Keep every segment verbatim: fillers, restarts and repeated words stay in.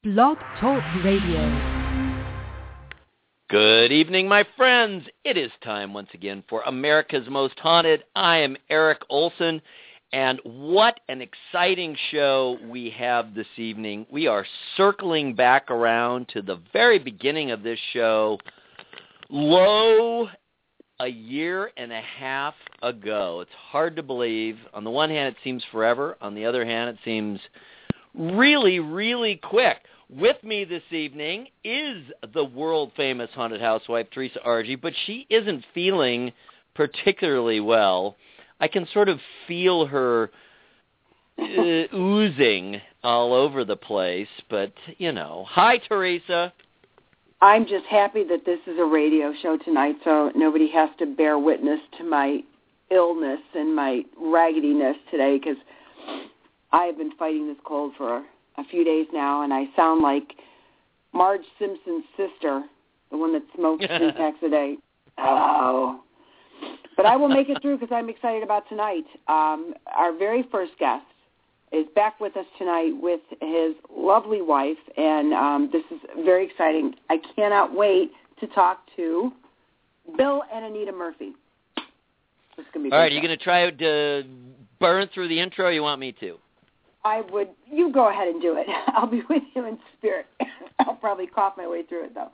Blog Talk Radio. Good evening, my friends. It is time once again for America's Most Haunted. I am Eric Olson, and what an exciting show we have this evening. We are circling back around to the very beginning of this show, low a year and a half ago. It's hard to believe. On the one hand, it seems forever. On the other hand, it seems really, really quick. With me this evening is the world-famous haunted housewife, Teresa Argy, but she isn't feeling particularly well. I can sort of feel her uh, oozing all over the place, but, you know. Hi, Teresa. I'm just happy that this is a radio show tonight, so nobody has to bear witness to my illness and my raggediness today, because I have been fighting this cold for a few days now, and I sound like Marge Simpson's sister, the one that smokes three packs a day. Oh. But I will make it through because I'm excited about tonight. Um, our very first guest is back with us tonight with his lovely wife, and um, this is very exciting. I cannot wait to talk to Bill and Anita Murphy. This is gonna be All right, are you going to try to burn through the intro, or you want me to? I would, you go ahead and do it. I'll be with you in spirit. I'll probably cough my way through it, though.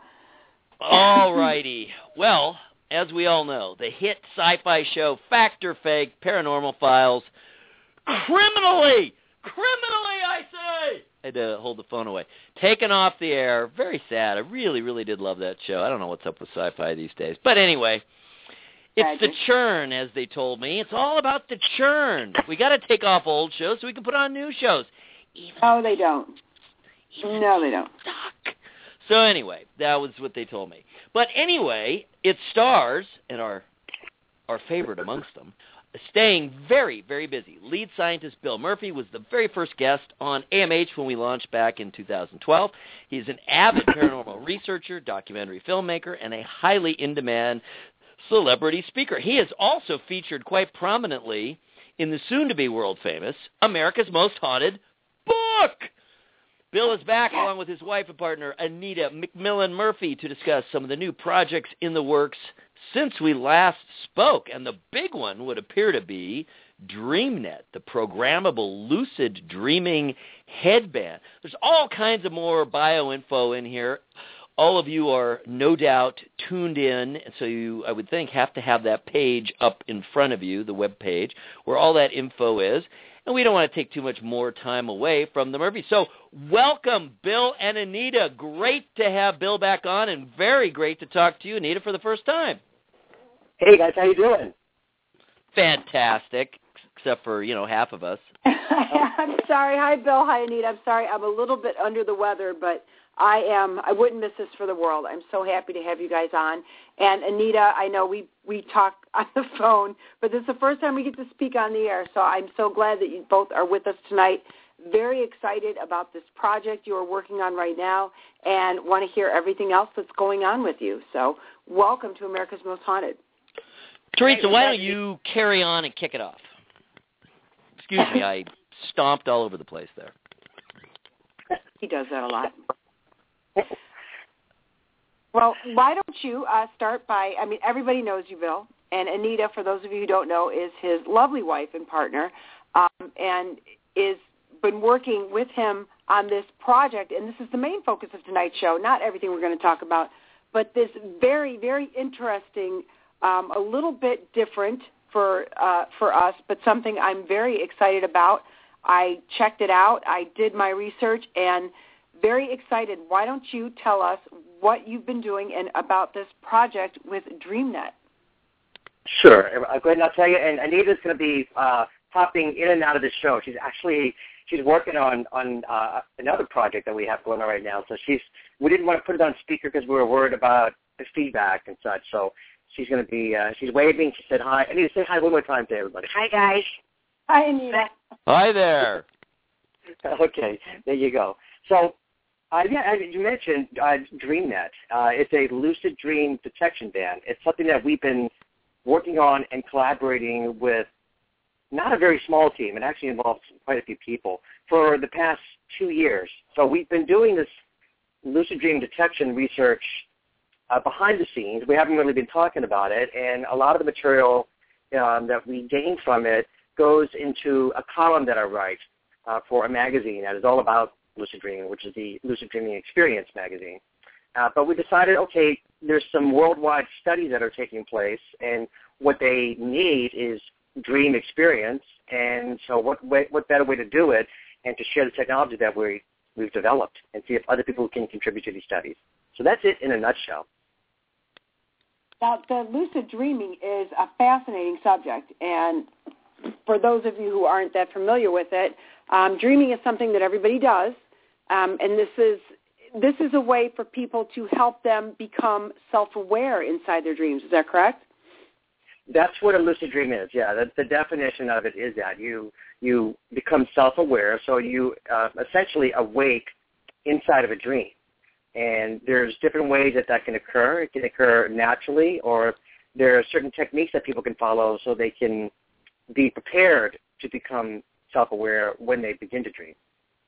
All righty. Well, as we all know, the hit sci-fi show Fact or Fake, Paranormal Files, criminally, criminally, I say, I had to hold the phone away, taken off the air. Very sad. I really, really did love that show. I don't know what's up with sci-fi these days. But anyway, it's the churn, as they told me. It's all about the churn. We got to take off old shows so we can put on new shows. Even no, they don't. No, they don't. Suck. So anyway, that was what they told me. But anyway, it stars, and our our favorite amongst them, staying very, very busy. Lead scientist Bill Murphy was the very first guest on A M H when we launched back in two thousand twelve. He's an avid paranormal researcher, documentary filmmaker, and a highly in-demand celebrity speaker. He is also featured quite prominently in the soon-to-be world-famous America's Most Haunted book. Bill is back along with his wife and partner, Anita McMillan Murphy, to discuss some of the new projects in the works since we last spoke. And the big one would appear to be DreamNet, the programmable lucid dreaming headband. There's all kinds of more bio info in here. All of you are no doubt tuned in, so you, I would think, have to have that page up in front of you, the web page, where all that info is. And we don't want to take too much more time away from the Murphys. So welcome, Bill and Anita. Great to have Bill back on, and very great to talk to you, Anita, for the first time. Hey, guys, how you doing? Fantastic, except for, you know, half of us. I'm sorry. Hi, Bill. Hi, Anita. I'm sorry. I'm a little bit under the weather, but I am. I wouldn't miss this for the world. I'm so happy to have you guys on. And Anita, I know we, we talk on the phone, but this is the first time we get to speak on the air, so I'm so glad that you both are with us tonight. Very excited about this project you are working on right now and want to hear everything else that's going on with you. So welcome to America's Most Haunted. Teresa, why don't you carry on and kick it off? Excuse me, I stomped all over the place there. He does that a lot. Well, why don't you uh, start by, I mean, everybody knows you, Bill, and Anita, for those of you who don't know, is his lovely wife and partner, um, and is been working with him on this project, and this is the main focus of tonight's show, not everything we're going to talk about, but this very, very interesting, um, a little bit different for uh, for us, but something I'm very excited about. I checked it out. I did my research, and very excited. Why don't you tell us what you've been doing and about this project with DreamNet? Sure. I'll go ahead and I'll tell you. And Anita's going to be uh, popping in and out of the show. She's actually she's working on on uh, another project that we have going on right now. So she's we didn't want to put it on speaker because we were worried about the feedback and such. So she's going to be uh, she's waving. She said hi. Anita, say hi one more time to everybody. Hi, guys. Hi, Anita. Hi there. Okay, there you go. So. Uh, yeah, as you mentioned, uh, DreamNet. Uh, it's a lucid dream detection band. It's something that we've been working on and collaborating with not a very small team. It actually involves quite a few people for the past two years. So we've been doing this lucid dream detection research uh, behind the scenes. We haven't really been talking about it, and a lot of the material um, that we gain from it goes into a column that I write uh, for a magazine that is all about lucid dreaming, which is the Lucid Dreaming Experience magazine. Uh, but we decided, okay, there's some worldwide studies that are taking place, and what they need is dream experience. And so what way, what better way to do it and to share the technology that we, we've developed and see if other people can contribute to these studies. So that's it in a nutshell. Now, the lucid dreaming is a fascinating subject, and for those of you who aren't that familiar with it, um, dreaming is something that everybody does, um, and this is this is a way for people to help them become self-aware inside their dreams. Is that correct? That's what a lucid dream is, yeah. The, the definition of it is that you you become self-aware, so you uh, essentially awake inside of a dream. And there's different ways that that can occur. It can occur naturally, or there are certain techniques that people can follow so they can be prepared to become self-aware when they begin to dream.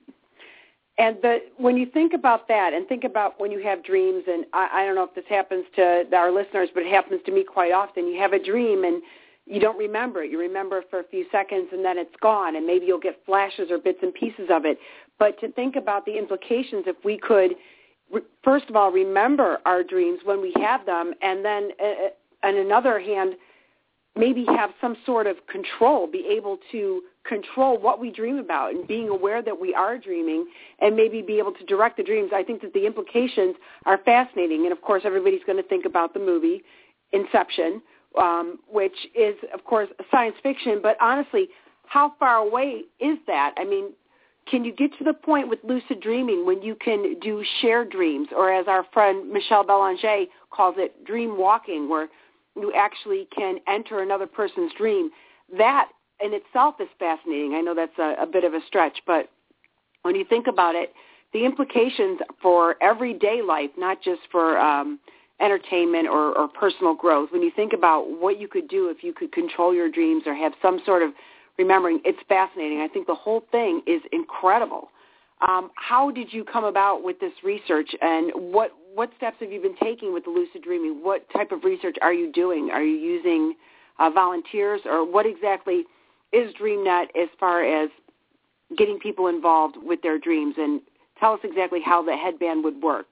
And the, when you think about that and think about when you have dreams, and I, I don't know if this happens to our listeners, but it happens to me quite often. You have a dream and you don't remember it. You remember it for a few seconds and then it's gone, and maybe you'll get flashes or bits and pieces of it. But to think about the implications, if we could, first of all, remember our dreams when we have them, and then uh, on another hand, maybe have some sort of control, be able to control what we dream about and being aware that we are dreaming, and maybe be able to direct the dreams. I think that the implications are fascinating. And, of course, everybody's going to think about the movie Inception, um, which is, of course, science fiction. But honestly, how far away is that? I mean, can you get to the point with lucid dreaming when you can do shared dreams, or as our friend Michelle Belanger calls it, dream walking, where you actually can enter another person's dream? That in itself is fascinating. I know that's a, a bit of a stretch, but when you think about it, the implications for everyday life, not just for um, entertainment or, or personal growth, when you think about what you could do if you could control your dreams or have some sort of remembering, it's fascinating. I think the whole thing is incredible. Um, how did you come about with this research, and what, what steps have you been taking with the lucid dreaming? What type of research are you doing? Are you using uh, volunteers, or what exactly is DreamNet as far as getting people involved with their dreams? And tell us exactly how the headband would work.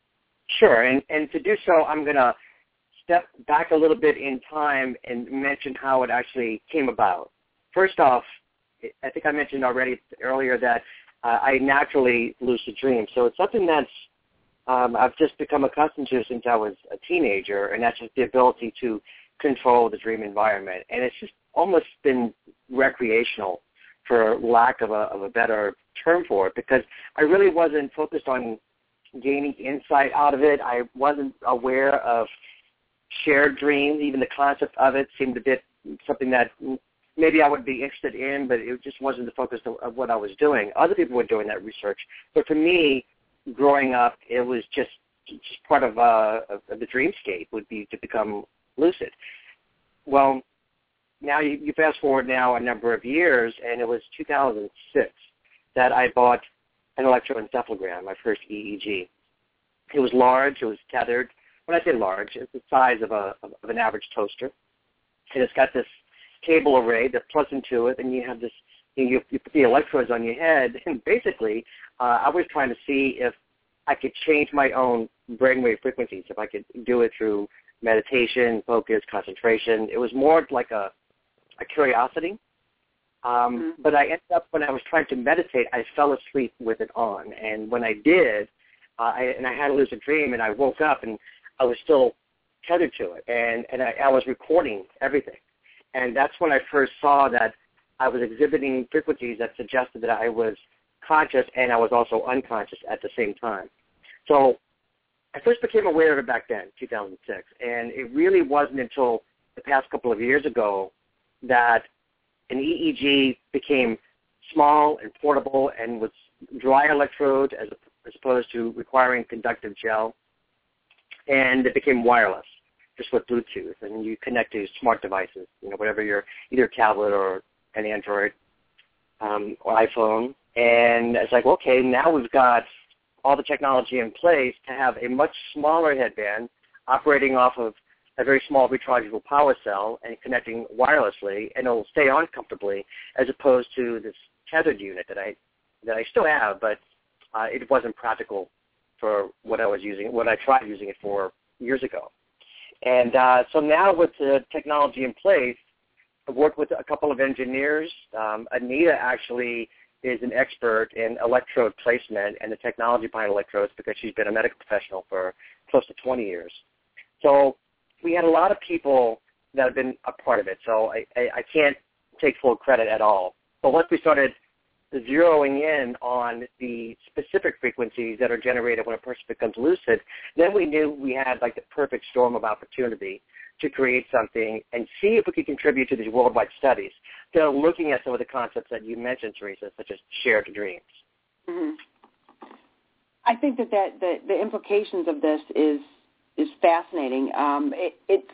Sure, and, and to do so, I'm going to step back a little bit in time and mention how it actually came about. First off, I think I mentioned already earlier that uh, I naturally lucid dream, so it's something that's um, I've just become accustomed to since I was a teenager, and that's just the ability to control the dream environment. And it's just almost been recreational, for lack of a, of a better term for it, because I really wasn't focused on gaining insight out of it. I wasn't aware of shared dreams. Even the concept of it seemed a bit something that maybe I would be interested in, but it just wasn't the focus of, of what I was doing. Other people were doing that research. But for me, growing up, it was just, just part of, uh, of the dreamscape would be to become lucid. Well, now you, you fast forward now a number of years, and it was two thousand six that I bought an electroencephalogram, my first E E G. It was large. It was tethered. When I say large, it's the size of, a, of an average toaster. And it's got this cable array that plugs into it, and you have this, you, you put the electrodes on your head, and basically uh, I was trying to see if I could change my own brainwave frequencies, if I could do it through meditation, focus, concentration. It was more like a, a curiosity. Um, mm-hmm. But I ended up, when I was trying to meditate, I fell asleep with it on. And when I did, uh, I, and I had a lucid dream, and I woke up, and I was still tethered to it, and, and I, I was recording everything. And that's when I first saw that I was exhibiting frequencies that suggested that I was conscious and I was also unconscious at the same time. So I first became aware of it back then, two thousand six, and it really wasn't until the past couple of years ago that an E E G became small and portable and with dry electrodes as, as opposed to requiring conductive gel, and it became wireless, just with Bluetooth, and you connect to smart devices, you know, whatever your, either tablet or an Android um, or iPhone, And it's like, okay, now we've got all the technology in place to have a much smaller headband operating off of a very small rechargeable power cell and connecting wirelessly, and it'll stay on comfortably, as opposed to this tethered unit that I that I still have, but uh, it wasn't practical for what I was using, what I tried using it for years ago. And uh, so now with the technology in place, I've worked with a couple of engineers. Um, Anita actually is an expert in electrode placement and the technology behind electrodes because she's been a medical professional for close to twenty years. So we had a lot of people that have been a part of it, so I, I, I can't take full credit at all. But once we started zeroing in on the specific frequencies that are generated when a person becomes lucid, then we knew we had like the perfect storm of opportunity to create something and see if we could contribute to these worldwide studies that are looking at some of the concepts that you mentioned, Teresa, such as shared dreams. Mm-hmm. I think that, that the, the implications of this is is fascinating. Um, it, it's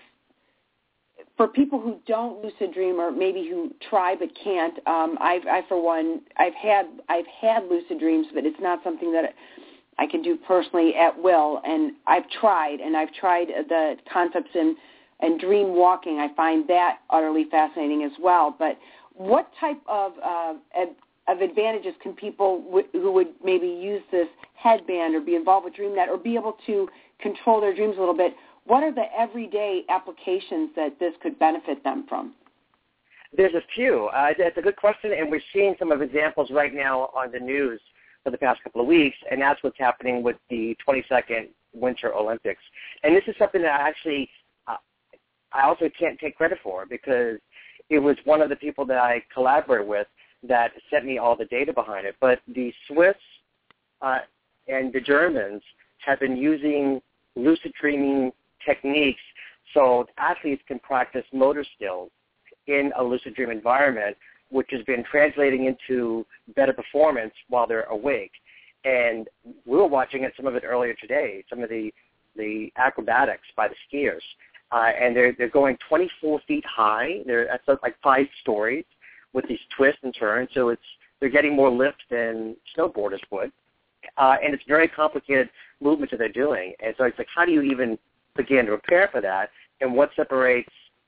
for people who don't lucid dream, or maybe who try but can't. Um, I've, I, for one, I've had I've had lucid dreams, but it's not something that I can do personally at will. And I've tried, and I've tried the concepts in and dream walking. I find that utterly fascinating as well. But what type of uh, of advantages can people w- who would maybe use this headband or be involved with DreamNet or be able to control their dreams a little bit, what are the everyday applications that this could benefit them from? There's a few. Uh, that's a good question, and we're seeing some of examples right now on the news for the past couple of weeks, and that's what's happening with the twenty-second Winter Olympics. And this is something that I actually, uh, I also can't take credit for, because it was one of the people that I collaborated with that sent me all the data behind it. But the Swiss uh, and the Germans have been using lucid dreaming techniques so athletes can practice motor skills in a lucid dream environment, which has been translating into better performance while they're awake. And we were watching it, some of it earlier today, some of the, the acrobatics by the skiers. Uh, and they're, they're going twenty-four feet high. They're at like five stories with these twists and turns. So it's they're getting more lift than snowboarders would. Uh, and it's very complicated movements that they're doing. And so it's like, how do you even begin to prepare for that? And what separates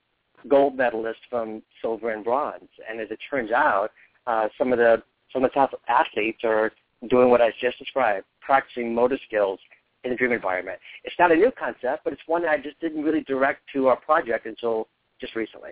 gold medalists from silver and bronze? And as it turns out, uh, some of the some of the top athletes are doing what I just described, practicing motor skills in the dream environment. It's not a new concept, but it's one that I just didn't really direct to our project until just recently.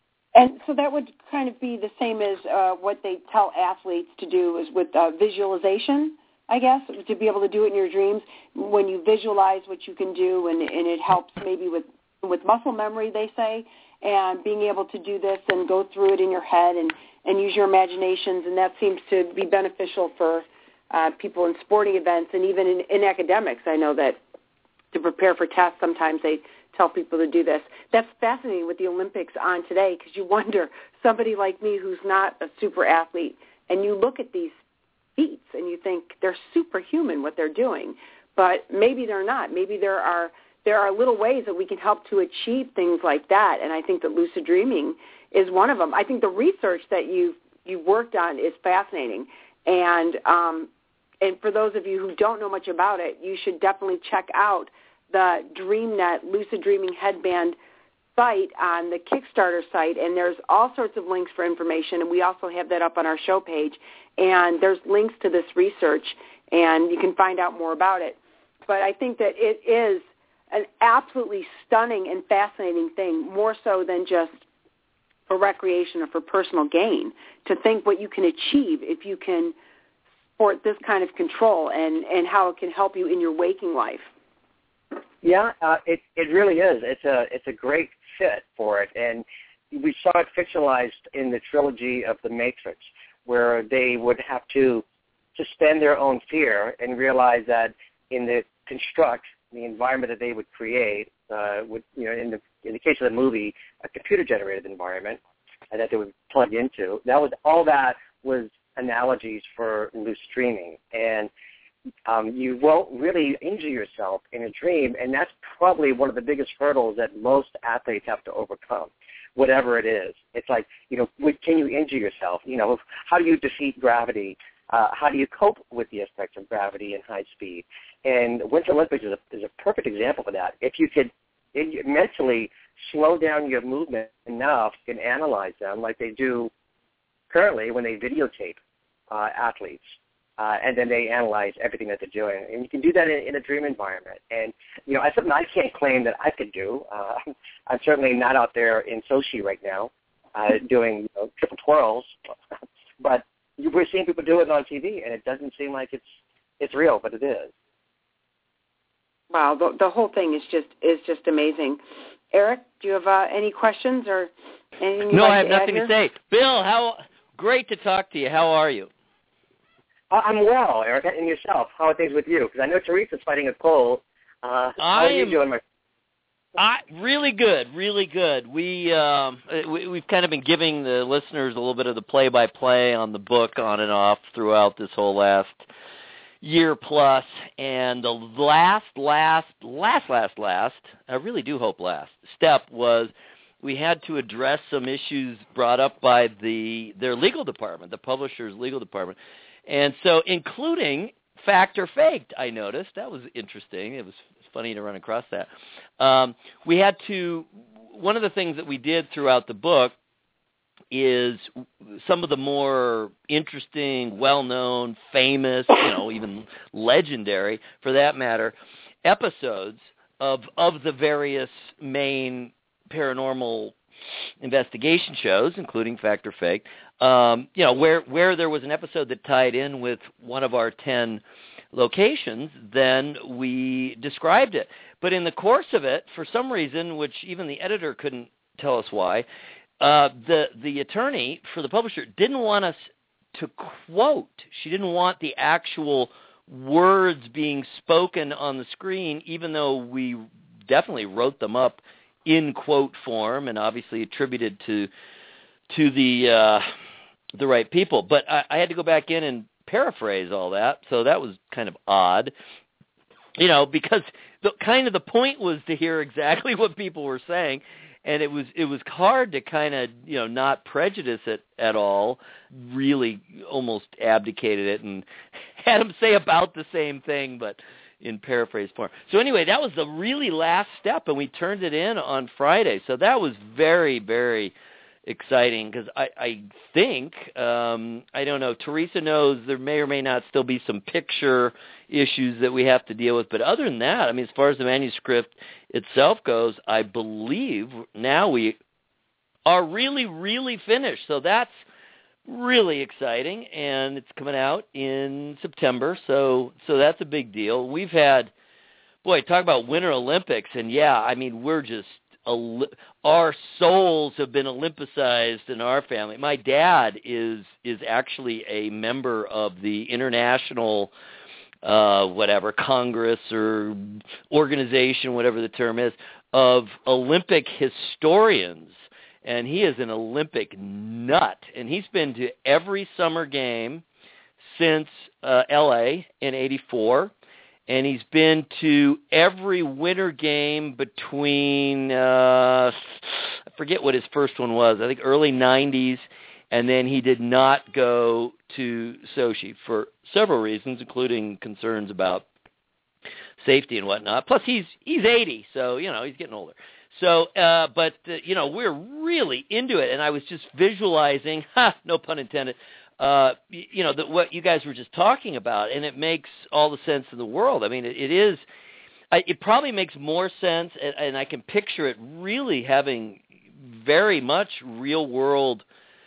And so that would kind of be the same as uh, what they tell athletes to do is with uh, visualization, I guess, to be able to do it in your dreams. When you visualize what you can do, and, and it helps maybe with, with muscle memory, they say, and being able to do this and go through it in your head and, and use your imaginations, and that seems to be beneficial for uh, people in sporting events and even in, in academics. I know that to prepare for tests, sometimes they tell people to do this. That's fascinating with the Olympics on today, because you wonder, somebody like me who's not a super athlete, and you look at these feats and you think they're superhuman what they're doing, but maybe they're not. Maybe there are there are little ways that we can help to achieve things like that, and I think that lucid dreaming is one of them. I think the research that you've, you've worked on is fascinating, and um, and for those of you who don't know much about it, you should definitely check out the DreamNet Lucid Dreaming Headband site on the Kickstarter site, and there's all sorts of links for information, and we also have that up on our show page, and there's links to this research, and you can find out more about it. But I think that it is an absolutely stunning and fascinating thing, more so than just for recreation or for personal gain, to think what you can achieve if you can support this kind of control and, and how it can help you in your waking life. Yeah, uh, it it really is. It's a it's a great fit for it, and we saw it fictionalized in the trilogy of The Matrix, where they would have to suspend their own fear and realize that in the construct, the environment that they would create, uh, would you know in the in the case of the movie, a computer-generated environment uh, that they would plug into. That was all that was analogies for lucid dreaming, and Um, you won't really injure yourself in a dream, and that's probably one of the biggest hurdles that most athletes have to overcome, whatever it is. It's like, you know, can you injure yourself? You know, how do you defeat gravity Uh, how do you cope with the effects of gravity and high speed? And Winter Olympics is a, is a perfect example of that. If you could in, mentally slow down your movement enough and analyze them like they do currently when they videotape uh, athletes, uh, and then they analyze everything that they're doing. And you can do that in, in a dream environment. And, you know, that's something I can't claim that I could do. Uh, I'm certainly not out there in Sochi right now uh, doing you know, triple twirls, but we're seeing people do it on T V, and it doesn't seem like it's it's real, but it is. Wow, the, the whole thing is just is just amazing. Eric, do you have uh, any questions or anything you'd no, like I have to add nothing here? to say. Bill, how great to talk to you. How are you? Uh, I'm well, Eric, and yourself. How are things with you? Because I know Teresa's fighting a cold. Uh, how I are you am, doing, my I really good, really good. We, um, we we've kind of been giving the listeners a little bit of the play-by-play on the book on and off throughout this whole last year plus, and the last, last, last, last, last, I really do hope last step was we had to address some issues brought up by the their legal department, the publisher's legal department, and so including fact or faked. I noticed that was interesting. It was funny to run across that. Um, we had to. One of the things that we did throughout the book is some of the more interesting, well-known, famous, you know, even legendary, for that matter, episodes of of the various main paranormal investigation shows, including Fact or Fake. Um, you know, where where there was an episode that tied in with one of our ten locations, then we described it. But in the course of it, for some reason, which even the editor couldn't tell us why, uh, the the attorney for the publisher didn't want us to quote. She didn't want the actual words being spoken on the screen, even though we definitely wrote them up in quote form and obviously attributed to to the uh, the right people. But I, I had to go back in and paraphrase all that, so that was kind of odd, you know, because the kind of the point was to hear exactly what people were saying, and it was it was hard to kind of, you know, not prejudice it at all. Really, almost abdicated it and had them say about the same thing, but in paraphrase form. So anyway, that was the really last step, and we turned it in on Friday. So that was very, very exciting because I, I think, um, I don't know, Teresa knows there may or may not still be some picture issues that we have to deal with. But other than that, I mean, as far as the manuscript itself goes, I believe now we are really, really finished. So that's really exciting, and it's coming out in September. So, so that's a big deal. We've had, boy, talk about Winter Olympics, and yeah, I mean, we're just, our souls have been Olympicized in our family. My dad is is actually a member of the international, uh, whatever, Congress or organization, whatever the term is, of Olympic historians. And he is an Olympic nut. And he's been to every summer game since uh, L A in eighty-four. And he's been to every winter game between, uh, I forget what his first one was, I think early nineties, and then he did not go to Sochi for several reasons, including concerns about safety and whatnot. Plus, he's he's eighty, so, you know, he's getting older. So, uh, but, uh, you know, we're really into it, and I was just visualizing, ha, no pun intended, Uh, you know, the, what you guys were just talking about, and it makes all the sense in the world. I mean, it, it is, I, it probably makes more sense, and, and I can picture it really having very much real-world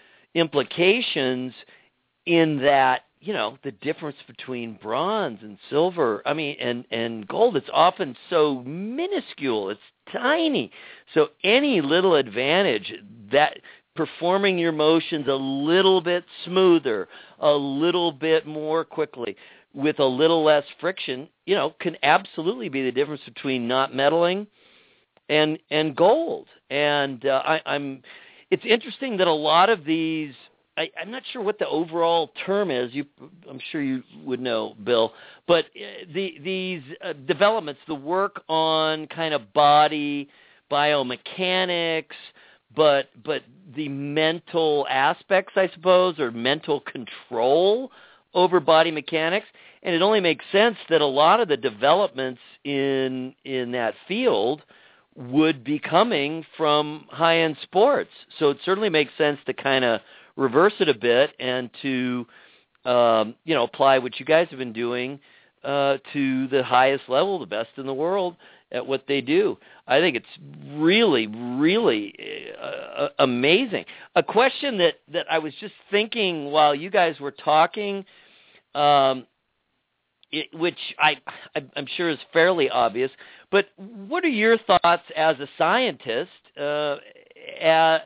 implications in that, you know, the difference between bronze and silver, I mean, and, and gold, it's often so minuscule, it's tiny. So any little advantage that performing your motions a little bit smoother, a little bit more quickly, with a little less friction, you know, can absolutely be the difference between not meddling and and gold. And uh, I, I'm, it's interesting that a lot of these, I, I'm not sure what the overall term is. You, I'm sure you would know, Bill. But the these uh, developments, the work on kind of body biomechanics, but but the mental aspects, I suppose, or mental control over body mechanics, and it only makes sense that a lot of the developments in in that field would be coming from high-end sports. So it certainly makes sense to kind of reverse it a bit and to, um, you know, apply what you guys have been doing uh, to the highest level, the best in the world at what they do. I think it's really, really uh, amazing. A question that, that I was just thinking while you guys were talking, um, it, which I, I'm sure is fairly obvious, but what are your thoughts as a scientist uh, at,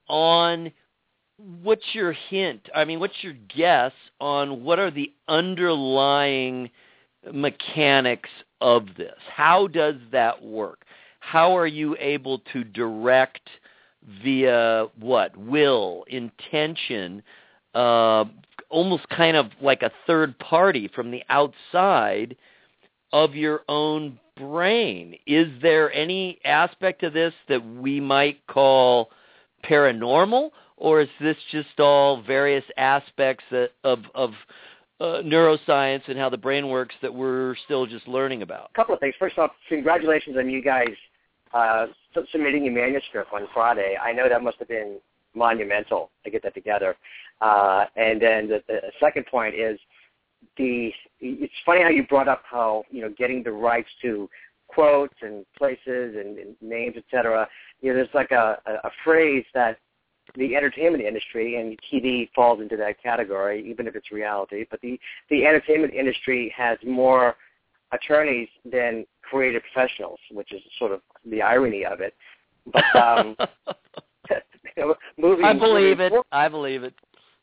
on what's your hint? I mean, what's your guess on what are the underlying mechanics of this? How does that work? How are you able to direct via what? Will, intention, uh, almost kind of like a third party from the outside of your own brain? Is there any aspect of this that we might call paranormal, or is this just all various aspects of, of uh, neuroscience and how the brain works that we're still just learning about? A couple of things. First off, congratulations on you guys uh, submitting your manuscript on Friday. I know that must have been monumental to get that together. Uh, and then the, the second point is the. It's funny how you brought up how, you know, getting the rights to quotes and places and, and names, et cetera. You know, there's like a, a, a phrase that the entertainment industry, and T V falls into that category, even if it's reality, but the, the entertainment industry has more attorneys than creative professionals, which is sort of the irony of it. But um, you know, movies, I believe movies, it. I believe it.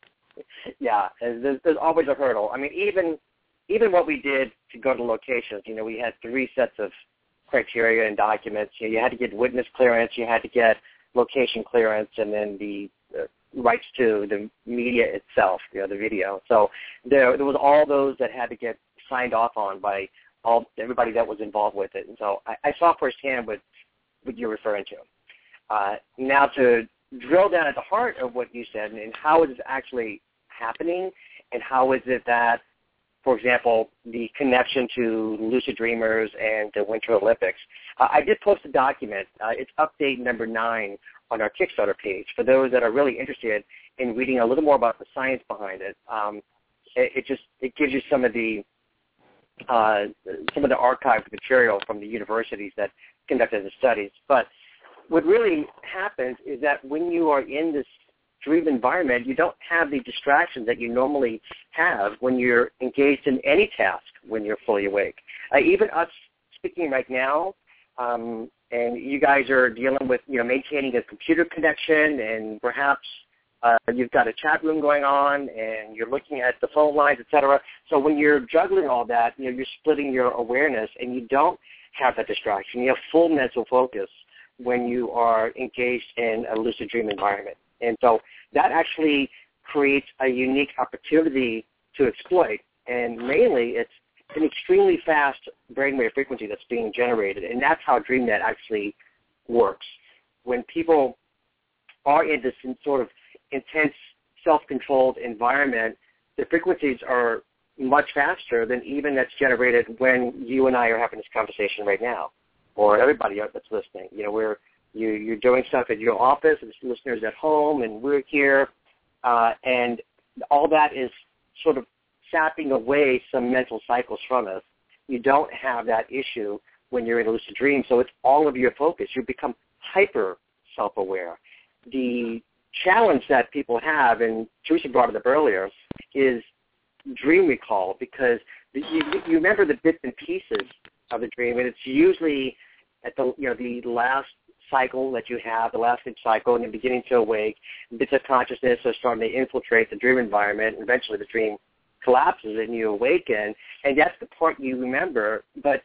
Yeah, there's, there's always a hurdle. I mean, even even what we did to go to locations, you know, we had three sets of criteria and documents. You know, you had to get witness clearance, you had to get location clearance, and then the uh, rights to the media itself, you know, the video. So there, there was all those that had to get signed off on by all everybody that was involved with it. And so I, I saw firsthand what, what you're referring to. Uh, now to drill down at the heart of what you said and how is it actually happening, and how is it that, for example, the connection to lucid dreamers and the Winter Olympics. Uh, I did post a document. Uh, it's update number nine on our Kickstarter page for those that are really interested in reading a little more about the science behind it. Um, it, it just it gives you some of the uh, some of the archived material from the universities that conducted the studies. But what really happens is that when you are in this dream environment, you don't have the distractions that you normally have when you're engaged in any task when you're fully awake. Uh, even us speaking right now, um, and you guys are dealing with, you know, maintaining a computer connection, and perhaps uh, you've got a chat room going on, and you're looking at the phone lines, et cetera. So when you're juggling all that, you know, you're splitting your awareness, and you don't have that distraction. You have full mental focus when you are engaged in a lucid dream environment. And so that actually creates a unique opportunity to exploit. And mainly it's an extremely fast brainwave frequency that's being generated. And that's how DreamNet actually works. When people are in this sort of intense, self-controlled environment, the frequencies are much faster than even that's generated when you and I are having this conversation right now, or everybody else that's listening. You know, we're You, you're doing stuff at your office, and listeners at home, and we're here, uh, and all that is sort of sapping away some mental cycles from us. You don't have that issue when you're in a lucid dream, so it's all of your focus. You become hyper self-aware. The challenge that people have, and Teresa brought it up earlier, is dream recall, because you, you remember the bits and pieces of the dream, and it's usually at the you know the last cycle that you have, the last sleep cycle, and you're beginning to awake. Bits of consciousness are starting to infiltrate the dream environment, and eventually the dream collapses and you awaken, and that's the part you remember. But,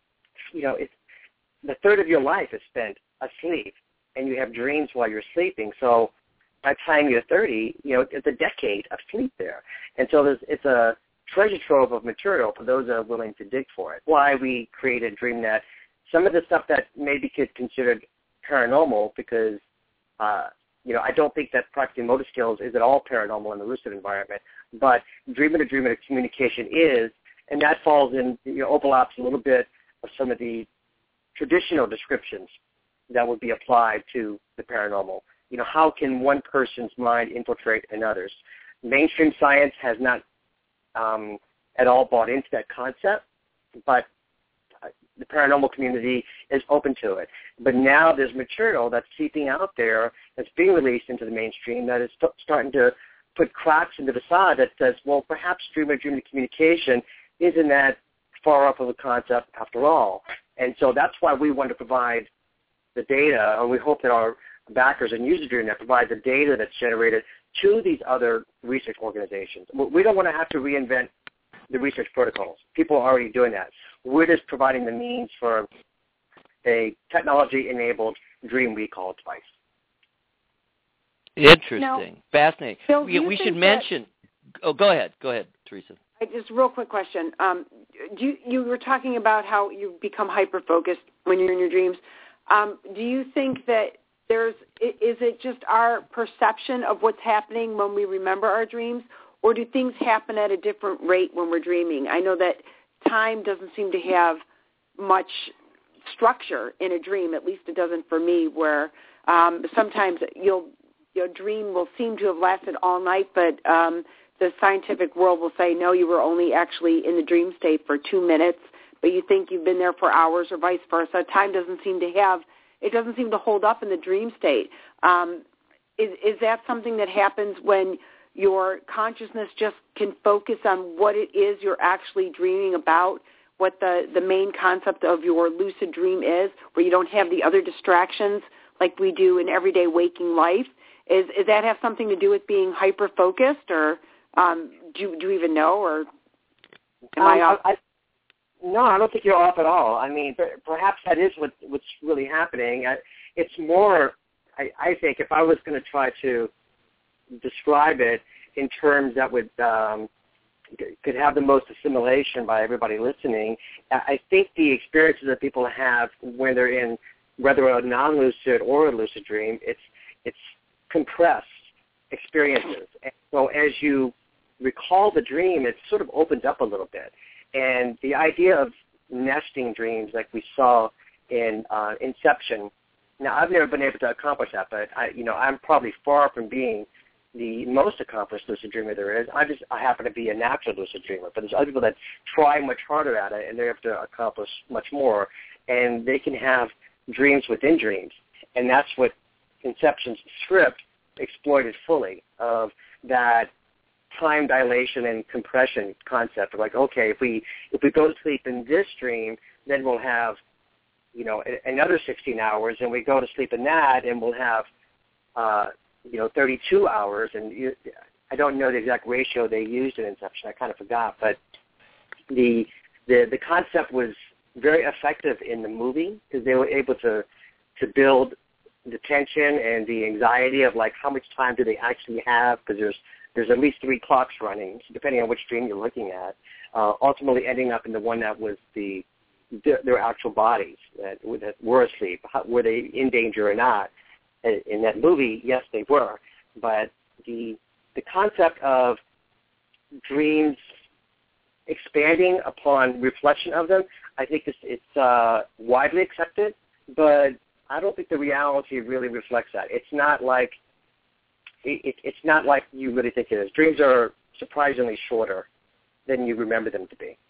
you know, it's, the third of your life is spent asleep, and you have dreams while you're sleeping. So by the time you're thirty, you know, it's a decade of sleep there. And so there's, it's a treasure trove of material for those that are willing to dig for it. Why we created DreamNet. Some of the stuff that maybe could considered paranormal, because uh, you know, I don't think that practicing motor skills is at all paranormal in the lucid environment, but dreamer-to-dreamer communication is, and that falls in, you know, overlaps a little bit of some of the traditional descriptions that would be applied to the paranormal. You know, how can one person's mind infiltrate another's? Mainstream science has not um, at all bought into that concept, but the paranormal community is open to it. But now there's material that's seeping out there that's being released into the mainstream that is st- starting to put cracks into the facade that says, well, perhaps dreamer-dreamer communication isn't that far off of a concept after all. And so that's why we want to provide the data, and we hope that our backers and users during that provide the data that's generated to these other research organizations. We don't want to have to reinvent the research protocols. People are already doing that. We're just providing the means for a technology-enabled dream recall device. Interesting. Now, Fascinating. Phil, we we should that, mention – oh, go ahead. Go ahead, Teresa. Just a real quick question. Um, do you, you were talking about how you become hyper-focused when you're in your dreams. Um, do you think that there's – is it just our perception of what's happening when we remember our dreams, or do things happen at a different rate when we're dreaming? I know that time doesn't seem to have much structure in a dream, at least it doesn't for me, where um, sometimes you'll your dream will seem to have lasted all night, but um, the scientific world will say, no, you were only actually in the dream state for two minutes, but you think you've been there for hours, or vice versa. Time doesn't seem to have, it doesn't seem to hold up in the dream state. Um, is, is that something that happens when your consciousness just can focus on what it is you're actually dreaming about, what the, the main concept of your lucid dream is, where you don't have the other distractions like we do in everyday waking life? Is, is that have something to do with being hyper-focused, or um, do, do you even know, or am um, I off? I, I, no, I don't think you're off at all. I mean, perhaps that is what, what's really happening. I, it's more, I, I think, if I was going to try to describe it in terms that would um, could have the most assimilation by everybody listening, I think the experiences that people have when they're in whether a non-lucid or a lucid dream, it's it's compressed experiences. And so as you recall the dream, it sort of opens up a little bit. And the idea of nesting dreams like we saw in uh, Inception, now I've never been able to accomplish that, but I, you know, I'm probably far from being the most accomplished lucid dreamer there is. I just I happen to be a natural lucid dreamer, but there's other people that try much harder at it, and they have to accomplish much more, and they can have dreams within dreams, and that's what Inception's script exploited fully, of that time dilation and compression concept of like, okay, if we if we go to sleep in this dream, then we'll have, you know, another sixteen hours, and we go to sleep in that, and we'll have, uh, you know, thirty-two hours, and you, I don't know the exact ratio they used in Inception. I kind of forgot, but the the the concept was very effective in the movie because they were able to to build the tension and the anxiety of like how much time do they actually have, because there's there's at least three clocks running depending on which dream you're looking at, uh, ultimately ending up in the one that was the their, their actual bodies that, that were asleep. How, were they in danger or not? In that movie, yes, they were, but the the concept of dreams expanding upon reflection of them, I think it's, it's uh, widely accepted, but I don't think the reality really reflects that. It's not like it, it, it's not like you really think it is. Dreams are surprisingly shorter than you remember them to be.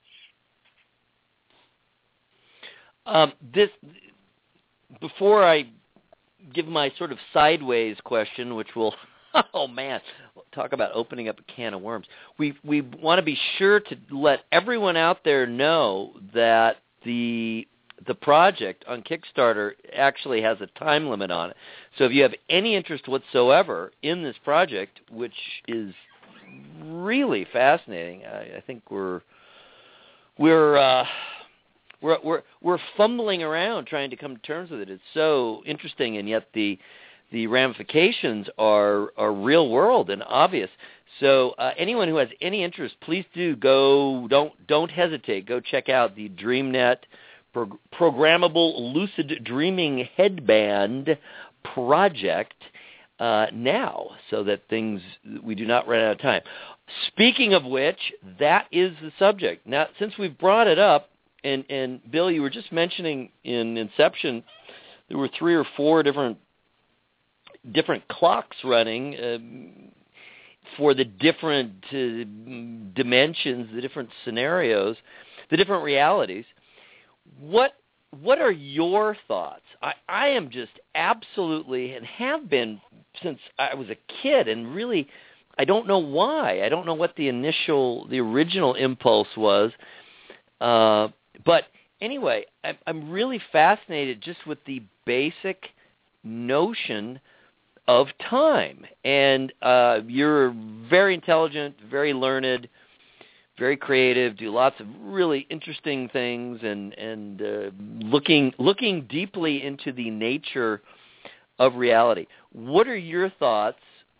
Um, this before I give my sort of sideways question, which will, oh man, talk about opening up a can of worms. We we want to be sure to let everyone out there know that the the project on Kickstarter actually has a time limit on it. So if you have any interest whatsoever in this project, which is really fascinating, I, I think we're we're. Uh, We're, we're we're fumbling around trying to come to terms with it. It's so interesting, and yet the the ramifications are are real world and obvious. So uh, anyone who has any interest, please do go. Don't don't hesitate. Go check out the DreamNet pro- programmable lucid dreaming headband project. uh, now so that things we do not run out of time. Speaking of which, that is the subject. Now, since we've brought it up, and, and Bill, you were just mentioning in Inception, there were three or four different different clocks running um, for the different uh, dimensions, the different scenarios, the different realities. What what are your thoughts? I, I am just absolutely, and have been since I was a kid, and really, I don't know why. I don't know what the initial, the original impulse was. Uh, but anyway, I, I'm really fascinated just with the basic notion of time. And uh, you're very intelligent, very learned, very creative, do lots of really interesting things, and and uh, looking looking deeply into the nature of reality. What are your thoughts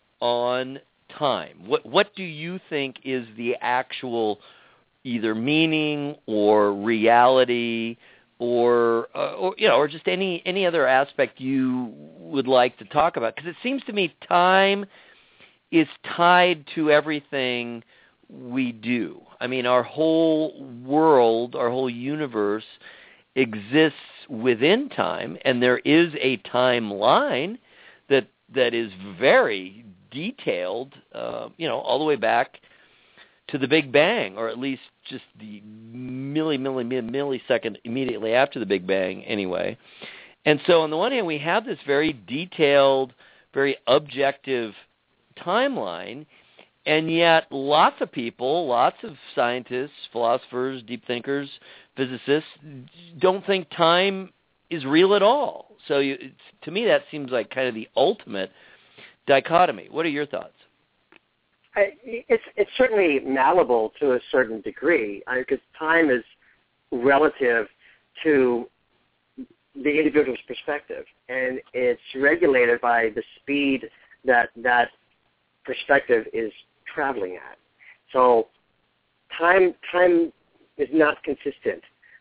on time? What what do you think is the actual either meaning or reality, or uh, or you know, or just any any other aspect you would like to talk about? Because it seems to me time is tied to everything we do. I mean, our whole world, our whole universe exists within time, and there is a timeline that that is very detailed, uh, you know, all the way back to the Big Bang, or at least just the milli, milli, millisecond immediately after the Big Bang anyway. And so on the one hand, we have this very detailed, very objective timeline, and yet lots of people, lots of scientists, philosophers, deep thinkers, physicists, don't think time is real at all. So you, it's, to me, that seems like kind of the ultimate dichotomy. What are your thoughts? I, it's it's certainly malleable to a certain degree, because time is relative to the individual's perspective, and it's regulated by the speed that that perspective is traveling at. So time time is not consistent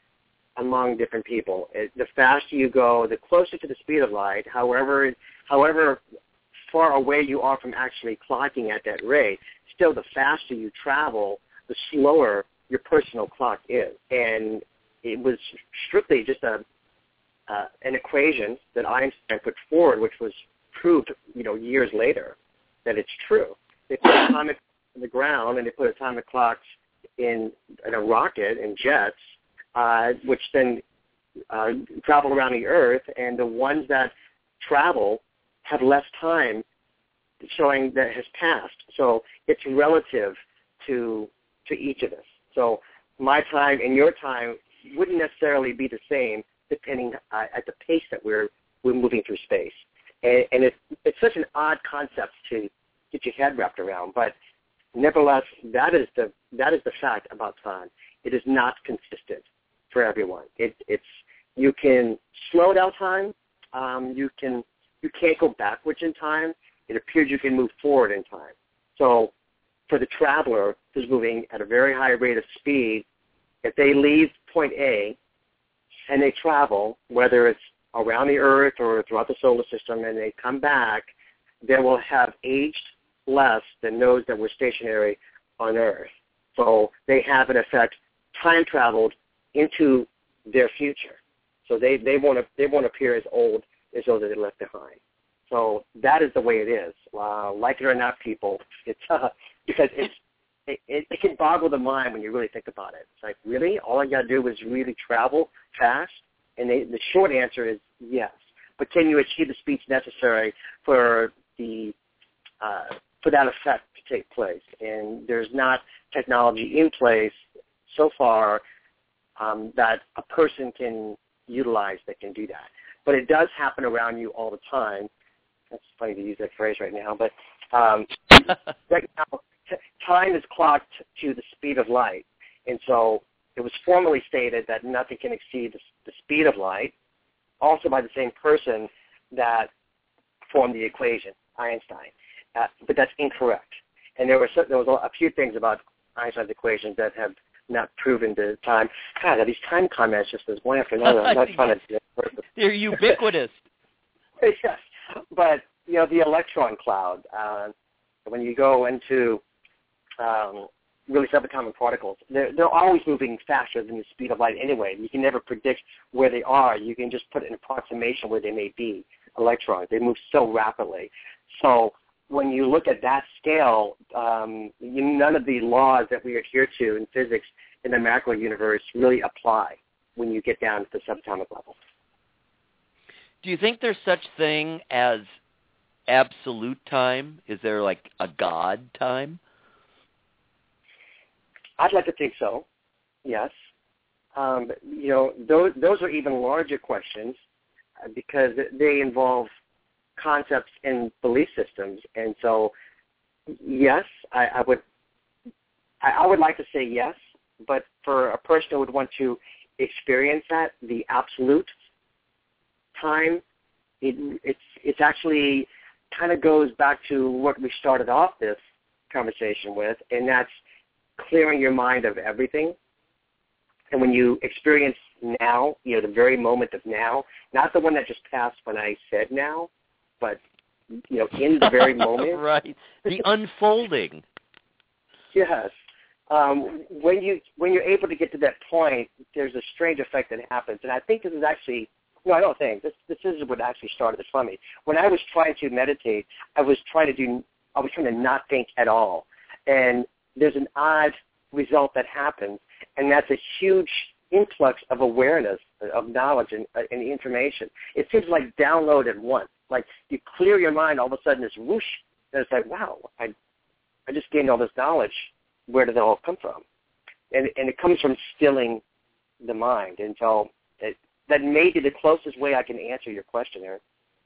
among different people. It, the faster you go, the closer to the speed of light, however however far away you are from actually clocking at that rate, still the faster you travel, the slower your personal clock is. And it was strictly just a uh, an equation that Einstein put forward, which was proved, you know, years later that it's true. They put atomic on the ground, and they put atomic clocks in, in a rocket, in jets, uh, which then uh, travel around the Earth, and the ones that travel have less time showing that has passed. So it's relative to to each of us. So my time and your time wouldn't necessarily be the same depending uh, at the pace that we're we're moving through space. And, and it, it's such an odd concept to get your head wrapped around, but nevertheless, that is the that is the fact about time. It is not consistent for everyone. It, it's you can slow down time. Um, you can you can't go backwards in time. It appears you can move forward in time. So for the traveler who's moving at a very high rate of speed, if they leave point A and they travel, whether it's around the Earth or throughout the solar system, and they come back, they will have aged less than those that were stationary on Earth. So they have, in effect, time traveled into their future. So they, they won't they won't appear as old as those that they left behind. So that is the way it is. Uh, like it or not, people, it's uh, because it's it, it, it can boggle the mind when you really think about it. It's like, really? All I got to do is really travel fast? And they, the short answer is yes. But can you achieve the speeds necessary for the uh, for that effect to take place? And there's not technology in place so far um, that a person can utilize that can do that. But it does happen around you all the time. That's funny to use that phrase right now, but um, right now, t- time is clocked to the speed of light. And so it was formally stated that nothing can exceed the, the speed of light, also by the same person that formed the equation, Einstein. Uh, but that's incorrect. And there, were so, there was a few things about Einstein's equations that have not proven to time. God, these time comments just as one after another. I'm not trying to do it. They're ubiquitous. Yes. But you know, the electron cloud. Uh, when you go into um, really subatomic particles, they're, they're always moving faster than the speed of light anyway. You can never predict where they are. You can just put an approximation where they may be, electrons. They move so rapidly. So when you look at that scale, um, you, none of the laws that we adhere to in physics in the macro universe really apply when you get down to the subatomic level. Do you think there's such thing as absolute time? Is there like a God time? I'd like to think so, yes. Um, you know, those, those are even larger questions uh, because they involve concepts and belief systems. And so, yes, I, I would I, I would like to say yes, but for a person who would want to experience that, the absolute time, it, it's it's actually kind of goes back to what we started off this conversation with, and that's clearing your mind of everything. And when you experience now, you know, the very moment of now, not the one that just passed when I said now, but, you know, in the very moment. Right. The unfolding. Yes. Um, when, you, when you're able to get to that point, there's a strange effect that happens. And I think this is actually, no, I don't think. This, this is what actually started this for me. When I was trying to meditate, I was trying to do, I was trying to not think at all. And there's an odd result that happens, and that's a huge influx of awareness, of knowledge and, uh, and information. It seems like download at once. Like you clear your mind, all of a sudden it's whoosh, and it's like, wow, I, I just gained all this knowledge. Where did it all come from? And, and it comes from stilling the mind. And so it, that may be the closest way I can answer your question, Eric.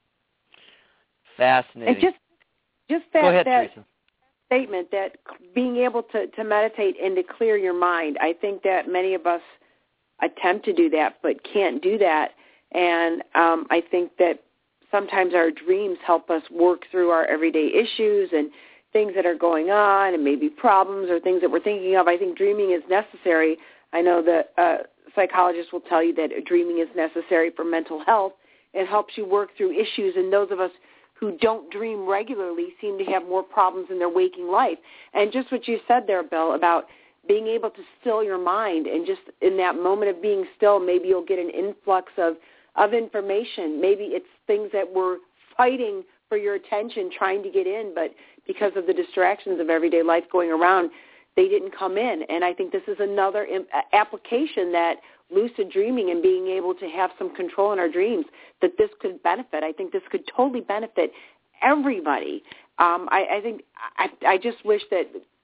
Fascinating. And just, just that, Go ahead, that Teresa. statement that being able to, to meditate and to clear your mind, I think that many of us attempt to do that but can't do that. And um, I think that sometimes our dreams help us work through our everyday issues and things that are going on and maybe problems or things that we're thinking of. I think dreaming is necessary. I know that uh, psychologists will tell you that dreaming is necessary for mental health. It helps you work through issues, and those of us who don't dream regularly seem to have more problems in their waking life. And just what you said there, Bill, about being able to still your mind, and just in that moment of being still, maybe you'll get an influx of, of information. Maybe it's things that we're fighting for your attention, trying to get in, but because of the distractions of everyday life going around, they didn't come in. And I think this is another imp- application that lucid dreaming and being able to have some control in our dreams, that this could benefit. I think this could totally benefit everybody. Um, I, I think I, I just wish that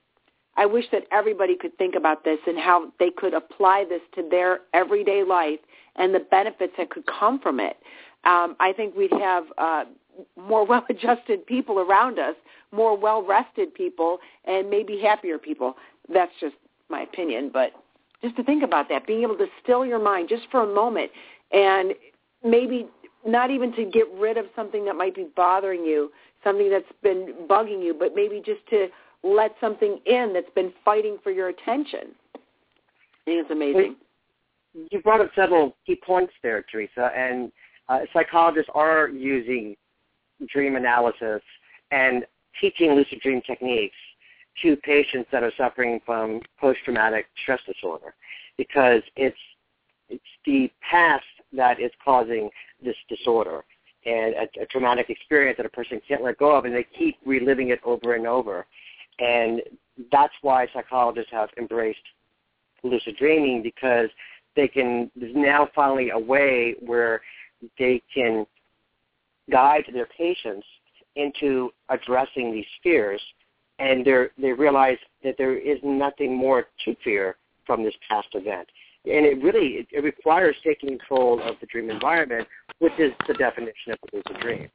I wish that everybody could think about this and how they could apply this to their everyday life and the benefits that could come from it. Um, I think we'd have uh, more well-adjusted people around us, more well-rested people, and maybe happier people. That's just my opinion, but just to think about that, being able to still your mind just for a moment, and maybe not even to get rid of something that might be bothering you, something that's been bugging you, but maybe just to let something in that's been fighting for your attention. I think it's amazing. You brought up several key points there, Teresa, and uh, psychologists are using dream analysis and teaching lucid dream techniques to patients that are suffering from post-traumatic stress disorder, because it's it's the past that is causing this disorder and a, a traumatic experience that a person can't let go of, and they keep reliving it over and over. And that's why psychologists have embraced lucid dreaming, because they can, there's now finally a way where they can guide their patients into addressing these fears, and they they realize that there is nothing more to fear from this past event. And it really, it, it requires taking control of the dream environment, which is the definition of a lucid dream.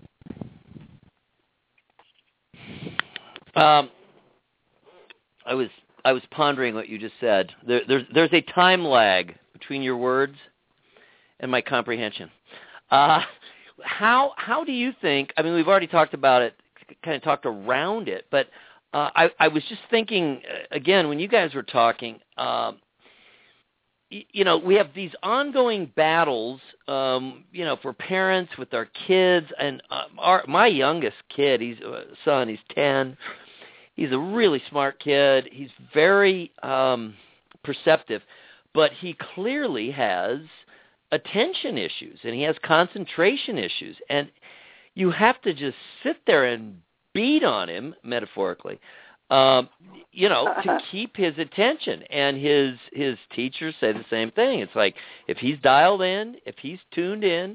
Um, I was I was pondering what you just said. There, there's there's a time lag between your words and my comprehension. Uh, how how do you think? I mean, we've already talked about it, kind of talked around it, but uh, I I was just thinking uh, again when you guys were talking. Um, you know, we have these ongoing battles, um, you know, for parents with our kids. And uh, our, my youngest kid, he's uh, son, he's ten. He's a really smart kid. He's very um, perceptive, but he clearly has attention issues and he has concentration issues. And you have to just sit there and beat on him, metaphorically, um, you know, to keep his attention. And his his teachers say the same thing. It's like, if he's dialed in, if he's tuned in,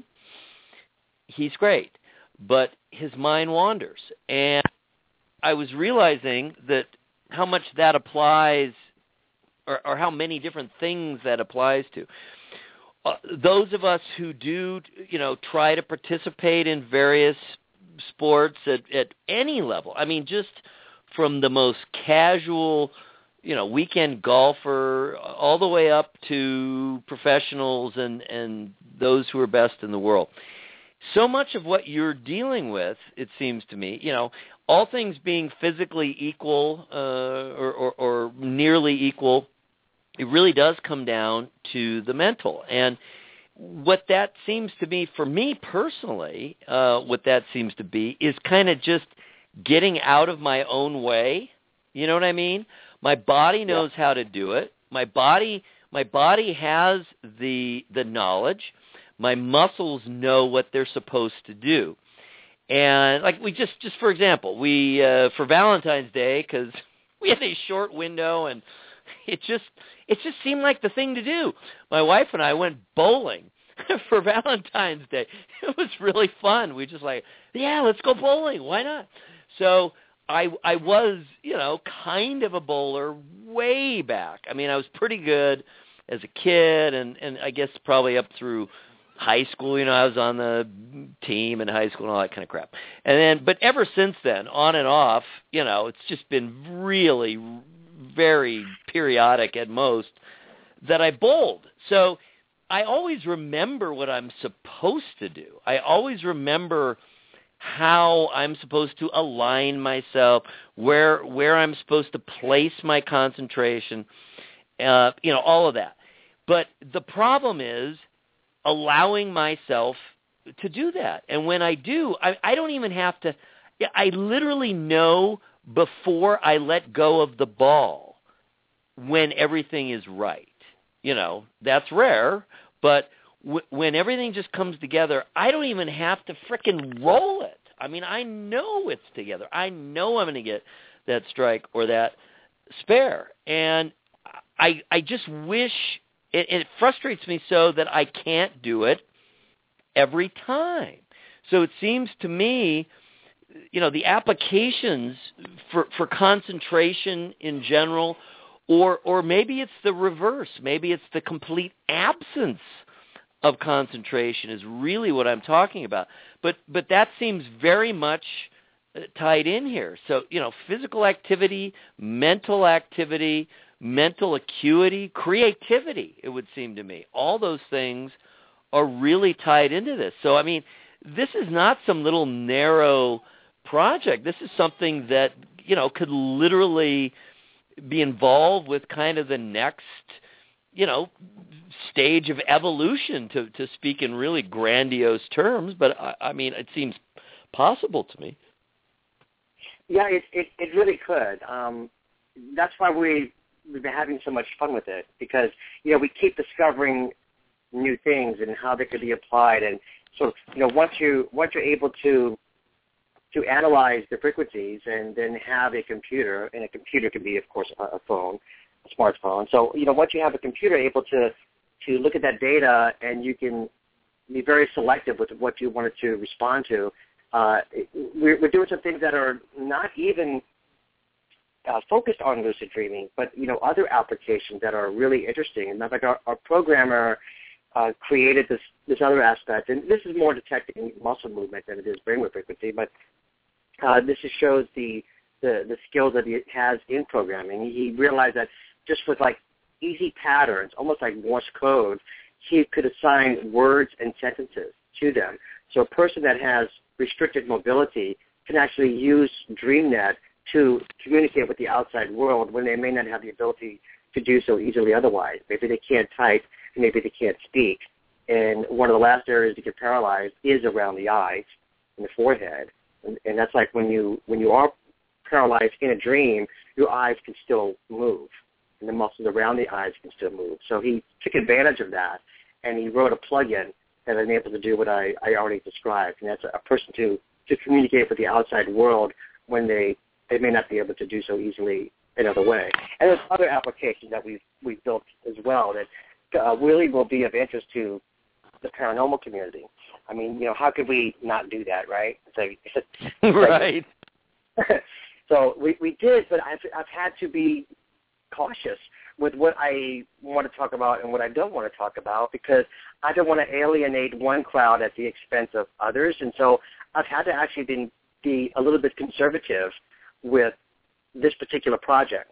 he's great. But his mind wanders. And I was realizing that how much that applies, or, or how many different things that applies to. Uh, those of us who do, you know, try to participate in various sports at, at any level. I mean, just from the most casual, you know, weekend golfer all the way up to professionals and, and those who are best in the world. So much of what you're dealing with, it seems to me, you know, all things being physically equal uh, or, or, or nearly equal, it really does come down to the mental. And what that seems to be, for me personally, uh, what that seems to be is kind of just getting out of my own way. You know what I mean? My body knows yeah. how to do it. My body, my body has the the knowledge. My muscles know what they're supposed to do. And like we just, just for example, we uh, for Valentine's Day, because we had a short window, and it just it just seemed like the thing to do. My wife and I went bowling for Valentine's Day. It was really fun. We just like, yeah, let's go bowling. Why not? So I I was, you know, kind of a bowler way back. I mean, I was pretty good as a kid, and, and I guess probably up through high school. You know, I was on the team in high school and all that kind of crap. And then, but ever since then, on and off, you know, it's just been really very periodic at most that I bowled. So I always remember what I'm supposed to do. I always remember how I'm supposed to align myself, where where I'm supposed to place my concentration, uh, you know, all of that. But the problem is allowing myself to do that. And when I do, I, I don't even have to – I literally know before I let go of the ball when everything is right. You know, that's rare, but w- when everything just comes together, I don't even have to frickin' roll it. I mean, I know it's together. I know I'm going to get that strike or that spare. And I I just wish it, – it frustrates me so that I can't do it every time. So it seems to me, you know, the applications for, for concentration in general, or or maybe it's the reverse. Maybe it's the complete absence of concentration is really what I'm talking about. But but that seems very much tied in here. So, you know, physical activity, mental activity, mental acuity, creativity, it would seem to me. All those things are really tied into this. So, I mean, this is not some little narrow project. This is something that, you know, could literally be involved with kind of the next, you know, stage of evolution, to, to speak in really grandiose terms. But, I, I mean, it seems possible to me. Yeah, it it, it really could. Um, that's why we, we've been having so much fun with it, because, you know, we keep discovering new things and how they could be applied. And so, you know, once, you, once you're able to to analyze the frequencies and then have a computer, and a computer can be, of course, a, a phone, a smartphone. So, you know, once you have a computer able to, to look at that data, and you can be very selective with what you wanted to respond to, uh, we're, we're doing some things that are not even uh, focused on lucid dreaming, but, you know, other applications that are really interesting. And like our, our programmer uh, created this, this other aspect, and this is more detecting muscle movement than it is brainwave frequency, but Uh, this just shows the, the, the skills that he has in programming. He realized that just with like easy patterns, almost like Morse code, he could assign words and sentences to them. So a person that has restricted mobility can actually use DreamNet to communicate with the outside world when they may not have the ability to do so easily otherwise. Maybe they can't type, maybe they can't speak. And one of the last areas to get paralyzed is around the eyes and the forehead. And, and that's like when you when you are paralyzed in a dream, your eyes can still move, and the muscles around the eyes can still move. So he took advantage of that, and he wrote a plug-in that enables to do what I, I already described, and that's a, a person to, to communicate with the outside world when they, they may not be able to do so easily another way. And there's other applications that we've, we've built as well that uh, really will be of interest to the paranormal community. I mean, you know, how could we not do that, right? It's like, it's right. Like, so we, we did, but I've, I've had to be cautious with what I want to talk about and what I don't want to talk about, because I don't want to alienate one crowd at the expense of others. And so I've had to actually be, be a little bit conservative with this particular project.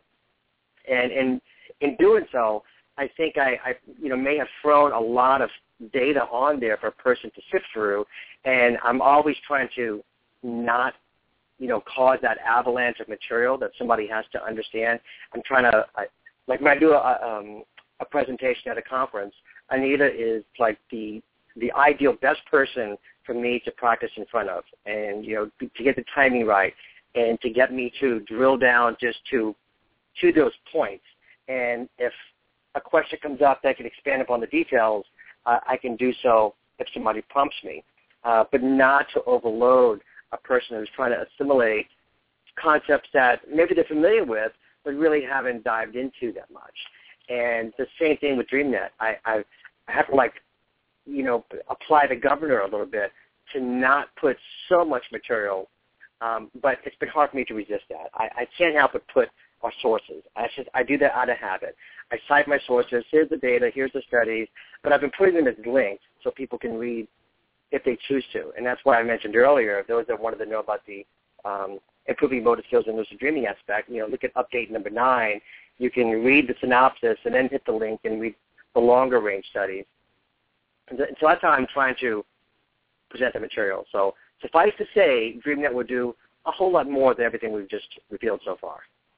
And in, in doing so, I think I, I you know, may have thrown a lot of data on there for a person to sift through, and I'm always trying to not, you know, cause that avalanche of material that somebody has to understand. I'm trying to, I, like when I do a, um, a presentation at a conference, Anita is like the the ideal best person for me to practice in front of, and, you know, to get the timing right, and to get me to drill down just to to those points. And if a question comes up that can expand upon the details, uh, I can do so if somebody prompts me, uh, but not to overload a person who's trying to assimilate concepts that maybe they're familiar with, but really haven't dived into that much. And the same thing with DreamNet. I, I, I have to, like, you know, apply the governor a little bit to not put so much material, um, but it's been hard for me to resist that. I, I can't help but put our sources. I just I do that out of habit. I cite my sources. Here's the data. Here's the studies. But I've been putting them as links so people can read if they choose to. And that's why I mentioned earlier, those that wanted to know about the um, improving motor skills and lucid dreaming aspect, you know, look at update number nine. You can read the synopsis and then hit the link and read the longer range studies. And so that's how I'm trying to present the material. So suffice to say, DreamNet will do a whole lot more than everything we've just revealed so far.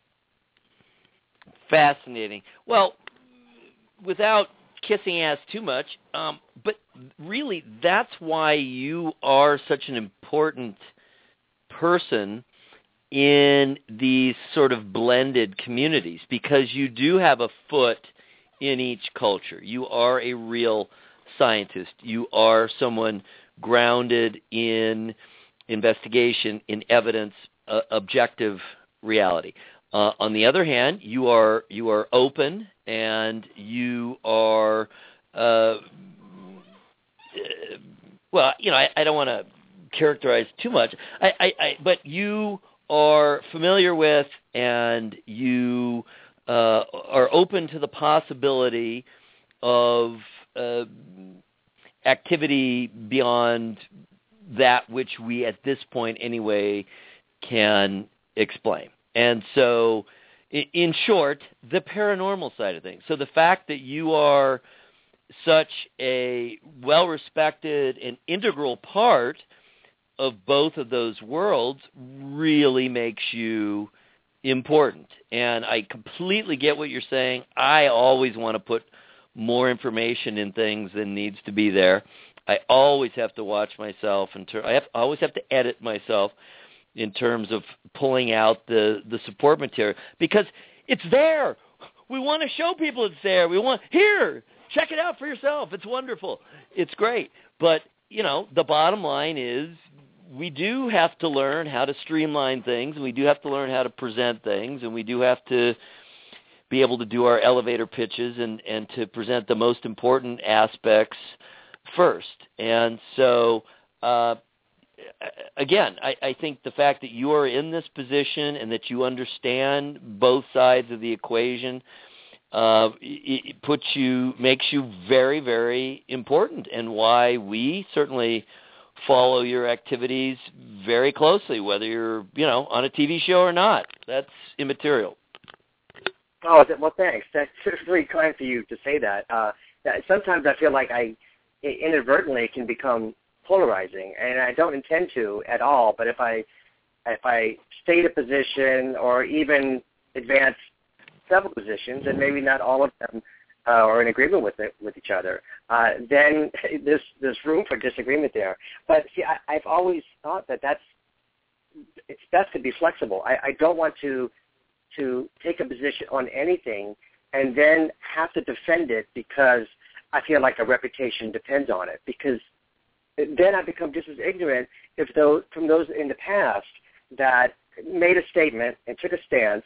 Fascinating. Well, without kissing ass too much, um, but really that's why you are such an important person in these sort of blended communities, because you do have a foot in each culture. You are a real scientist. You are someone grounded in investigation, in evidence, uh, objective reality. Uh, on the other hand, you are you are open, and you are uh, well. You know, I, I don't want to characterize too much. I, I, I, but you are familiar with, and you uh, are open to the possibility of uh, activity beyond that which we, at this point anyway, can explain. And so, in short, the paranormal side of things. So the fact that you are such a well-respected and integral part of both of those worlds really makes you important. And I completely get what you're saying. I always want to put more information in things than needs to be there. I always have to watch myself, and ter- I, have, I always have to edit myself in terms of pulling out the, the support material, because it's there. We want to show people it's there. We want, here, check it out for yourself. It's wonderful. It's great. But, you know, the bottom line is we do have to learn how to streamline things, and we do have to learn how to present things, and we do have to be able to do our elevator pitches and, and to present the most important aspects first. And so, uh, again, I, I think the fact that you are in this position and that you understand both sides of the equation uh, it, it puts you, makes you very, very important, and why we certainly follow your activities very closely, whether you're, you know, on a T V show or not. That's immaterial. Oh, well, thanks. That's very kind for you to say that. Uh, sometimes I feel like I inadvertently can become polarizing, and I don't intend to at all. But if I if I state a position or even advance several positions, and maybe not all of them uh, are in agreement with it, with each other, uh, then there's there's room for disagreement there. But see, I, I've always thought that that's it's best to be flexible. I, I don't want to to take a position on anything and then have to defend it because I feel like a reputation depends on it. Because then I become just as ignorant if those from those in the past that made a statement and took a stance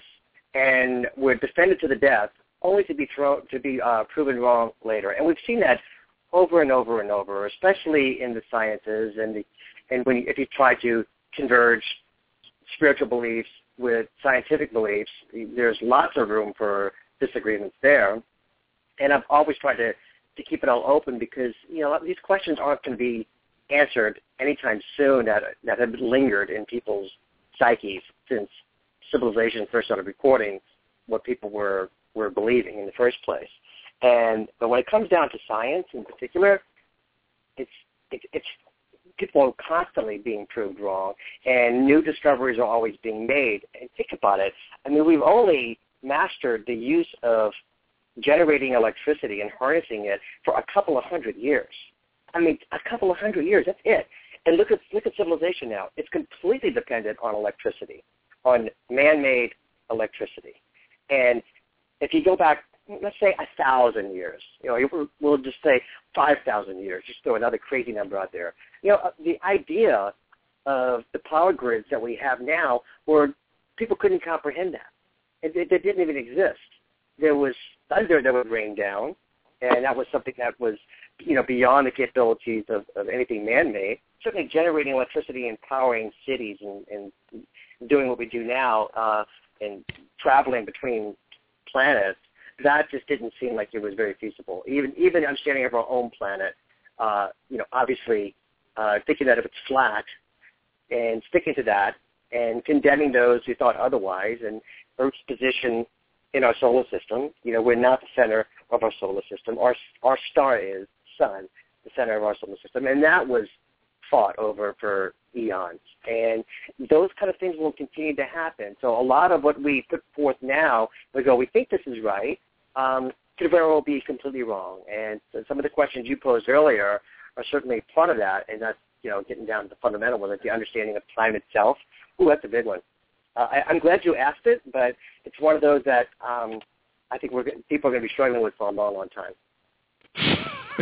and were defended to the death, only to be thrown to be uh, proven wrong later. And we've seen that over and over and over, especially in the sciences and the and when you, if you try to converge spiritual beliefs with scientific beliefs, there's lots of room for disagreements there. And I've always tried to, to keep it all open because, you know, these questions aren't going to be answered anytime soon that that have lingered in people's psyches since civilization first started recording what people were, were believing in the first place. And but when it comes down to science in particular, it's it, it's people are constantly being proved wrong, and new discoveries are always being made. And think about it. I mean, we've only mastered the use of generating electricity and harnessing it for a couple of hundred years. I mean, a couple of hundred years, that's it. And look at look at civilization now. It's completely dependent on electricity, on man-made electricity. And if you go back, let's say a thousand years, you know, we'll just say five thousand years, just throw another crazy number out there. You know, the idea of the power grids that we have now, where people couldn't comprehend that. It, it, it didn't even exist. There was thunder that would rain down, and that was something that was, you know, beyond the capabilities of, of anything man-made. Certainly generating electricity and powering cities and, and doing what we do now uh, and traveling between planets, that just didn't seem like it was very feasible. Even even understanding of our own planet, uh, you know, obviously uh, thinking that if it's flat and sticking to that and condemning those who thought otherwise, and Earth's position in our solar system, you know, we're not the center of our solar system. Our our star is Sun, the center of our solar system, and that was fought over for eons. And those kind of things will continue to happen. So a lot of what we put forth now, we go, we think this is right, um, could very well be completely wrong. And so some of the questions you posed earlier are certainly part of that, and that's, you know, getting down to the fundamental one, like the understanding of time itself. Ooh, that's a big one. Uh, I, I'm glad you asked it, but it's one of those that um, I think we're people are going to be struggling with for a long, long time.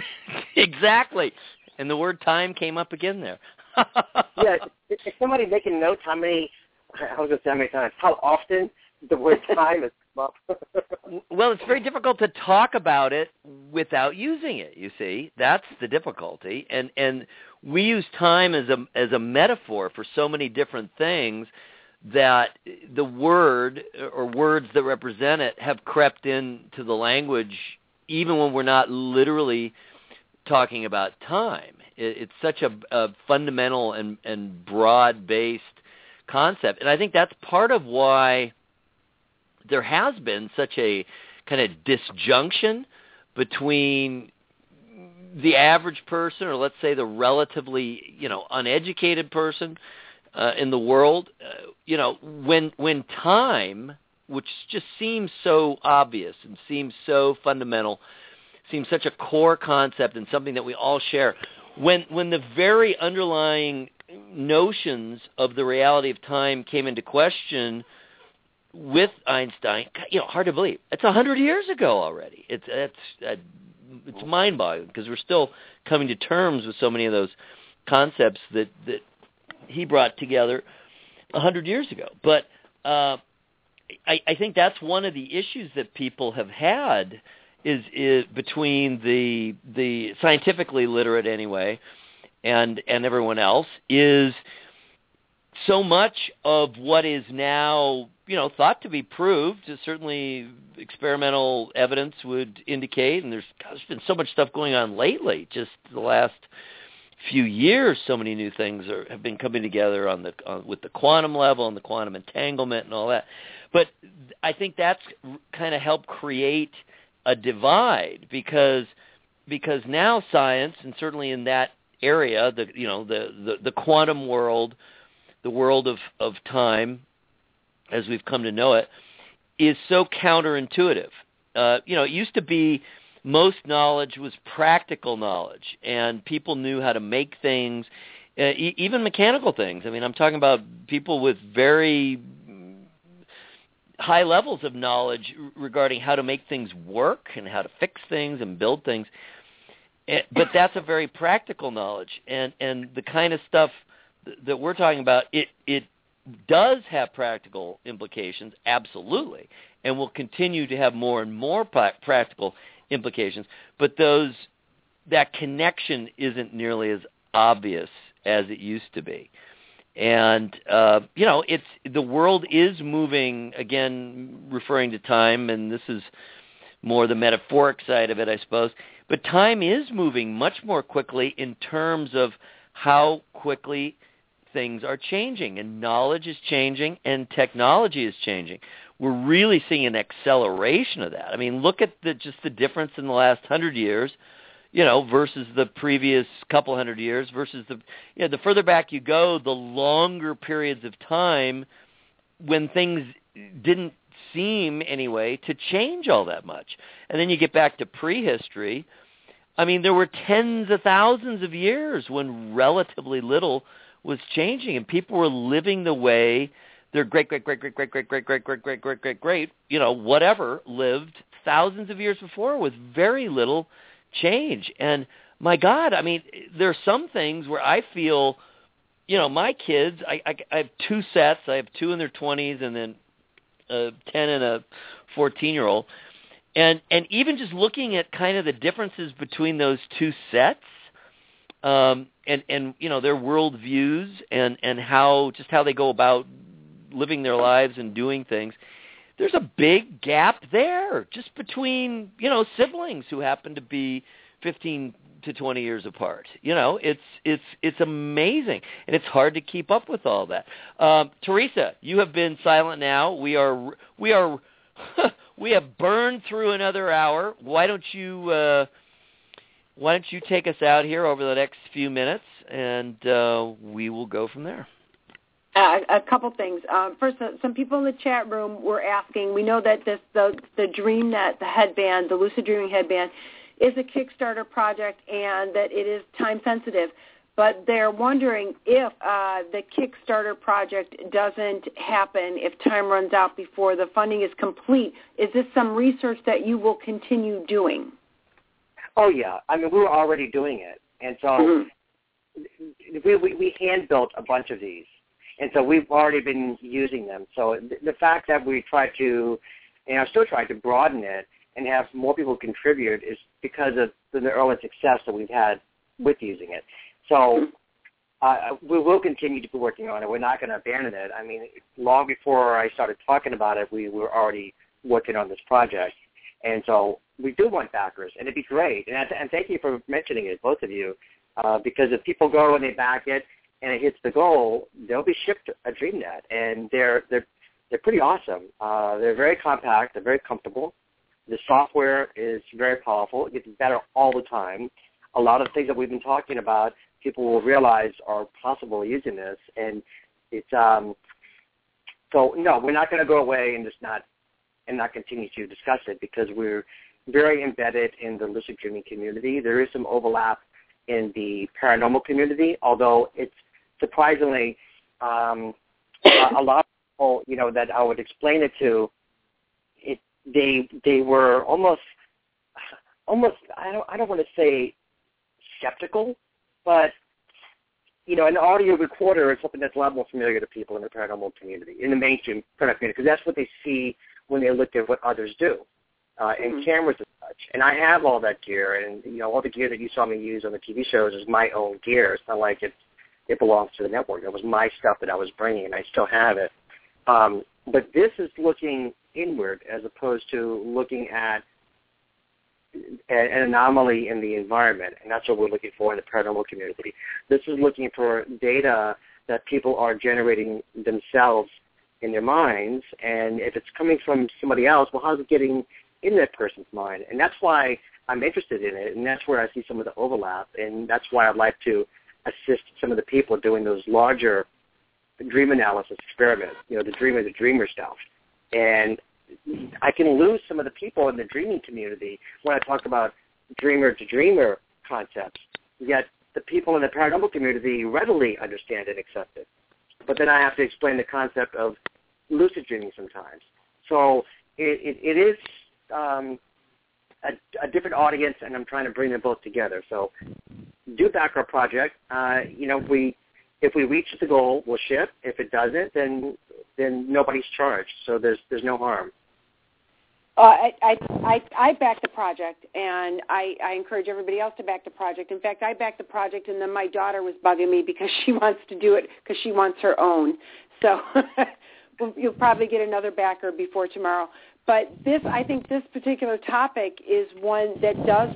Exactly. And the word time came up again there. Yeah, is, is somebody making notes how many, I was going to say how many times, how often the word time has come up? Well, it's very difficult to talk about it without using it, you see. That's the difficulty. And and we use time as a as a metaphor for so many different things that the word or words that represent it have crept into the language even when we're not literally talking about time. It, it's such a, a fundamental and, and broad-based concept. And I think that's part of why there has been such a kind of disjunction between the average person, or let's say the relatively, you know, uneducated person uh, in the world. Uh, you know, when when time, which just seems so obvious and seems so fundamental, seems such a core concept and something that we all share, when when the very underlying notions of the reality of time came into question with Einstein, you know, hard to believe. It's a hundred years ago already. It's it's uh, it's mind-boggling because we're still coming to terms with so many of those concepts that that he brought together a hundred years ago. But uh, I, I think that's one of the issues that people have had is is between the the scientifically literate anyway and and everyone else is so much of what is now, you know, thought to be proved, certainly experimental evidence would indicate, and there's, there's been so much stuff going on lately, just the last few years, so many new things are, have been coming together on the on, with the quantum level and the quantum entanglement and all that. But I think that's kind of helped create a divide because because now science, and certainly in that area, the you know the, the, the quantum world, the world of, of time as we've come to know it, is so counterintuitive. Uh, you know, it used to be most knowledge was practical knowledge, and people knew how to make things, uh, e- even mechanical things. I mean, I'm talking about people with very high levels of knowledge regarding how to make things work and how to fix things and build things. But that's a very practical knowledge, and, and the kind of stuff that we're talking about, it it does have practical implications, absolutely, and will continue to have more and more pra- practical implications. But those that connection isn't nearly as obvious as it used to be. And uh, you know, it's the world is moving again, referring to time, and this is more the metaphoric side of it, I suppose. But time is moving much more quickly in terms of how quickly things are changing, and knowledge is changing, and technology is changing. We're really seeing an acceleration of that. I mean, look at the, just the difference in the last hundred years, you know, versus the previous couple hundred years, versus the, you know, the further back you go, the longer periods of time when things didn't seem, anyway, to change all that much. And then you get back to prehistory. I mean, there were tens of thousands of years when relatively little was changing, and people were living the way their great, great, great, great, great, great, great, great, great, great, great, great, great, you know, whatever, lived thousands of years before with very little change. And my God, I mean, there are some things where I feel, you know, my kids, I, I, I have two sets. I have two in their twenties and then a ten and a fourteen-year-old. And and even just looking at kind of the differences between those two sets, um, and, and, you know, their worldviews and, and how, just how they go about living their lives and doing things, there's a big gap there just between, you know, siblings who happen to be fifteen to twenty years apart. You know, it's it's it's amazing, and it's hard to keep up with all that. Um, Teresa, you have been silent now. We are we are we have burned through another hour. Why don't you uh, why don't you take us out here over the next few minutes, and uh, we will go from there. Uh, a couple things. Um, first, uh, some people in the chat room were asking. We know that this the the DreamNet, the headband, the Lucid Dreaming headband, is a Kickstarter project and that it is time sensitive. But they're wondering if uh, the Kickstarter project doesn't happen, if time runs out before the funding is complete. Is this some research that you will continue doing? Oh yeah, I mean we were already doing it, and so mm-hmm. we, we we hand built a bunch of these. And so we've already been using them. So the fact that we try to, and I'm still trying to broaden it and have more people contribute is because of the early success that we've had with using it. So uh, we will continue to be working on it. We're not going to abandon it. I mean, long before I started talking about it, we were already working on this project. And so we do want backers, and it'd be great. And, I th- and thank you for mentioning it, both of you, uh, because if people go and they back it, and it hits the goal, they'll be shipped a DreamNet, and they're they're they're pretty awesome. Uh, they're very compact, they're very comfortable. The software is very powerful. It gets better all the time. A lot of things that we've been talking about, people will realize are possible using this, and it's um. So no, we're not going to go away and just not and not continue to discuss it because we're very embedded in the lucid dreaming community. There is some overlap in the paranormal community, although it's surprisingly, um, a lot of people, you know, that I would explain it to, it they they were almost almost I don't I don't want to say skeptical, but you know, an audio recorder is something that's a lot more familiar to people in the paranormal community, in the mainstream paranormal community, because that's what they see when they look at what others do, uh, and mm-hmm. cameras and such. And I have all that gear, and you know, all the gear that you saw me use on the T V shows is my own gear. It's not like it's it belongs to the network. It was my stuff that I was bringing, and I still have it. Um, but this is looking inward as opposed to looking at an anomaly in the environment, and that's what we're looking for in the paranormal community. This is looking for data that people are generating themselves in their minds, and if it's coming from somebody else, well, how's it getting in that person's mind? And that's why I'm interested in it, and that's where I see some of the overlap, and that's why I'd like to assist some of the people doing those larger dream analysis experiments, you know, the dreamer, the dreamer stuff. And I can lose some of the people in the dreaming community when I talk about dreamer-to-dreamer concepts, yet the people in the paranormal community readily understand and accept it. But then I have to explain the concept of lucid dreaming sometimes. So it, it, it is um, a, a different audience, and I'm trying to bring them both together. So do back our project. Uh, you know, if we if we reach the goal, we'll ship. If it doesn't, then then nobody's charged. So there's there's no harm. Uh, I, I, I, I back the project, and I, I encourage everybody else to back the project. In fact, I backed the project, and then my daughter was bugging me because she wants to do it because she wants her own. So you'll probably get another backer before tomorrow. But this, I think this particular topic is one that does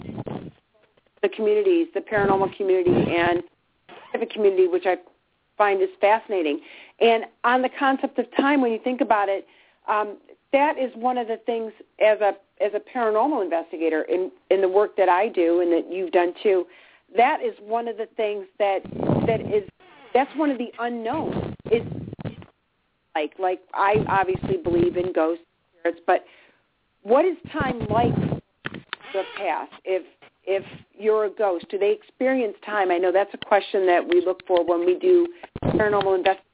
the communities, the paranormal community and the community, which I find is fascinating. And on the concept of time, when you think about it, um, that is one of the things as a as a paranormal investigator in, in the work that I do and that you've done too. That is one of the things that that is that's one of the unknowns. Is like like I obviously believe in ghosts, spirits, but what is time like the past? If if you're a ghost, do they experience time? I know that's a question that we look for when we do paranormal investigation.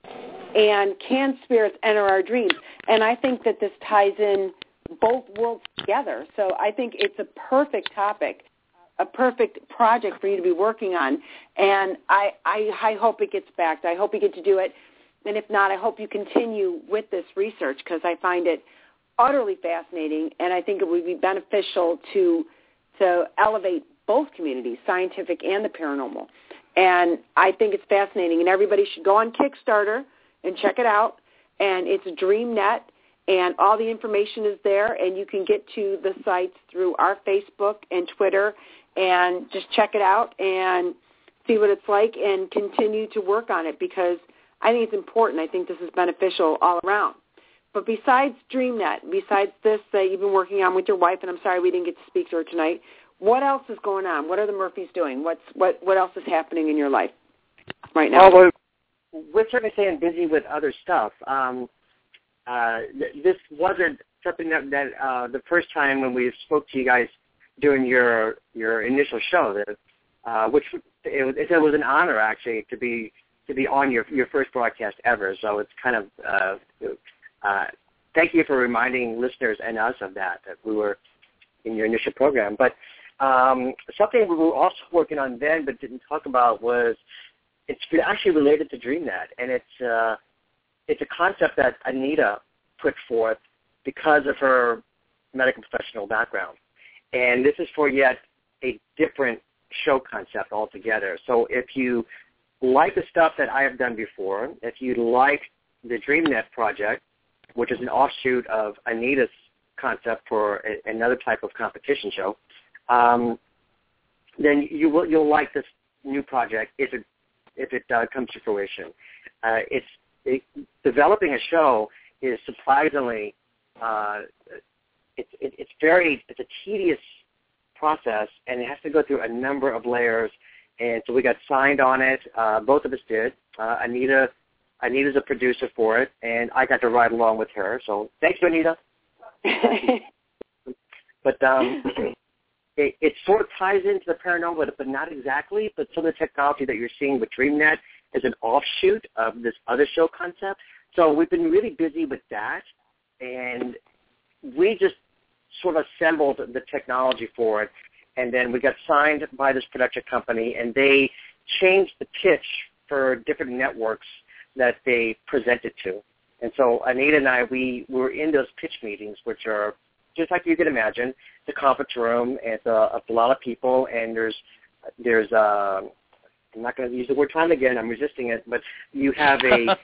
And can spirits enter our dreams? And I think that this ties in both worlds together. So I think it's a perfect topic, a perfect project for you to be working on. And I, I, I hope it gets backed. I hope you get to do it. And if not, I hope you continue with this research because I find it utterly fascinating. And I think it would be beneficial to to elevate both communities, scientific and the paranormal. And I think it's fascinating. And everybody should go on Kickstarter and check it out, and it's DreamNet, and all the information is there, and you can get to the sites through our Facebook and Twitter, and just check it out and see what it's like and continue to work on it because I think it's important. I think this is beneficial all around. But besides DreamNet, besides this that you've been working on with your wife, and I'm sorry we didn't get to speak to her tonight, what else is going on? What are the Murphys doing? What's what, what else is happening in your life right now? Well, we're certainly staying busy with other stuff. Um, uh, th- this wasn't something that, that uh, the first time when we spoke to you guys during your your initial show, that, uh, which it was, it was an honor actually to be to be on your your first broadcast ever. So it's kind of uh, uh, thank you for reminding listeners and us of that that we were in your initial program. But um, something we were also working on then but didn't talk about was. It's actually related to DreamNet, and it's uh, it's a concept that Anita put forth because of her medical professional background. And this is for yet a different show concept altogether. So if you like the stuff that I have done before, if you like the DreamNet project, which is an offshoot of Anita's concept for a, another type of competition show, um, then you will you'll like this new project if it if it uh, comes to fruition. Uh, it's it, developing a show is surprisingly uh, it's it, it's very it's a tedious process, and it has to go through a number of layers. And so we got signed on it. Uh, both of us did. Uh, Anita Anita's a producer for it, and I got to ride along with her. So thanks, Anita. But um, It, it sort of ties into the paranormal, but not exactly. But some of the technology that you're seeing with DreamNet is an offshoot of this other show concept. So we've been really busy with that, and we just sort of assembled the technology for it, and then we got signed by this production company, and they changed the pitch for different networks that they presented to. And so Anita and I, we were in those pitch meetings, which are just like you can imagine, the conference room, and it's a, a lot of people, and there's, there's uh, I'm not going to use the word time again, I'm resisting it, but you have a,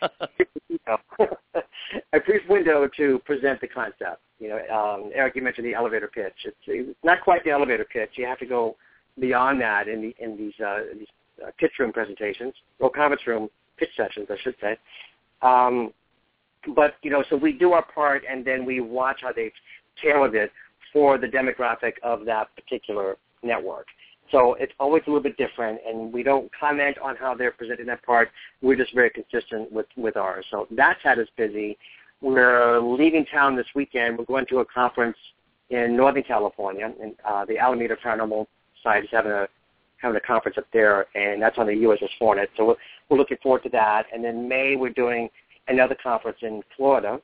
a brief window to present the concept. You know, um, Eric, you mentioned the elevator pitch. It's, it's not quite the elevator pitch. You have to go beyond that in, the, in these, uh, these uh, pitch room presentations, or conference room pitch sessions, I should say. Um, but, you know, so we do our part, and then we watch how they've tailored it for the demographic of that particular network. So it's always a little bit different, and we don't comment on how they're presenting that part. We're just very consistent with, with ours. So that's had us busy. we're leaving town this weekend. We're going to a conference in Northern California, and uh, the Alameda Paranormal Society is having a having a conference up there, and that's on the U S S Hornet. So we're, we're looking forward to that. And then May, we're doing another conference in Florida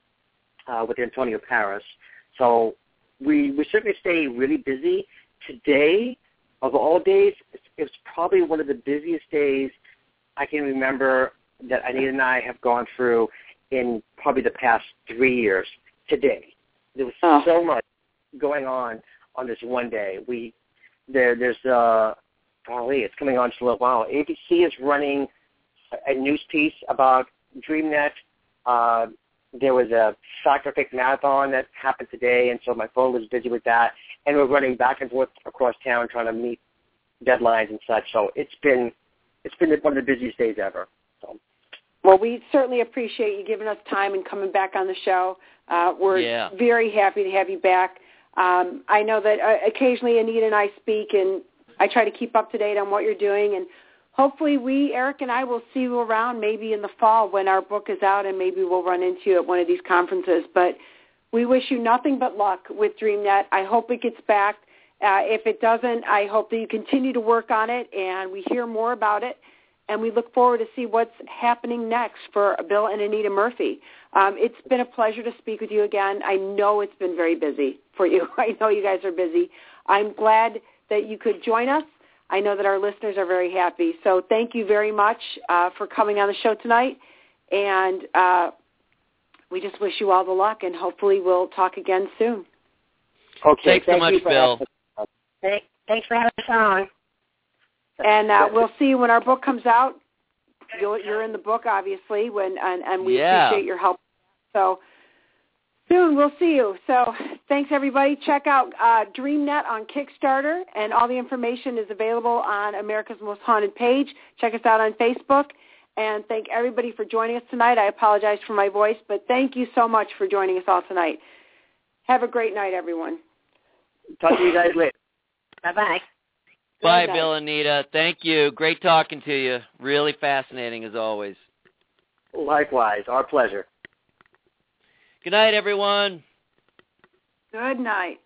uh, with Antonio Paris. So we we certainly stay really busy. Today, of all days, it's, it's probably one of the busiest days I can remember that Anita and I have gone through in probably the past three years. Today, there was oh. so much going on on this one day. We there there's uh golly, it's coming on just a little while. A B C is running a news piece about DreamNet. Uh, there was a scientific marathon that happened today, and so my phone was busy with that. And we're running back and forth across town trying to meet deadlines and such. So it's been it's been one of the busiest days ever. So. Well, we certainly appreciate you giving us time and coming back on the show. Uh, we're yeah. very happy to have you back. Um, I know that uh, occasionally Anita and I speak, and I try to keep up to date on what you're doing. And hopefully we, Eric and I, will see you around maybe in the fall when our book is out, and maybe we'll run into you at one of these conferences. But we wish you nothing but luck with DreamNet. I hope it gets back. Uh, if it doesn't, I hope that you continue to work on it and we hear more about it. And we look forward to see what's happening next for Bill and Anita Murphy. Um, it's been a pleasure to speak with you again. I know it's been very busy for you. I know you guys are busy. I'm glad that you could join us. I know that our listeners are very happy. So thank you very much uh, for coming on the show tonight. And uh, we just wish you all the luck, and hopefully we'll talk again soon. Okay. Thanks so Thank much, Bill. Thank, thanks for having us on. And uh, we'll see you when our book comes out. You'll, you're in the book, obviously, when and, and we yeah. appreciate your help. So soon we'll see you. So thanks, everybody. Check out uh, DreamNet on Kickstarter, and all the information is available on America's Most Haunted page. Check us out on Facebook. And thank everybody for joining us tonight. I apologize for my voice, but thank you so much for joining us all tonight. Have a great night, everyone. Talk to you guys later. Bye-bye. Bye, Bill and Anita. Thank you. Great talking to you. Really fascinating as always. Likewise. Our pleasure. Good night, everyone. Good night.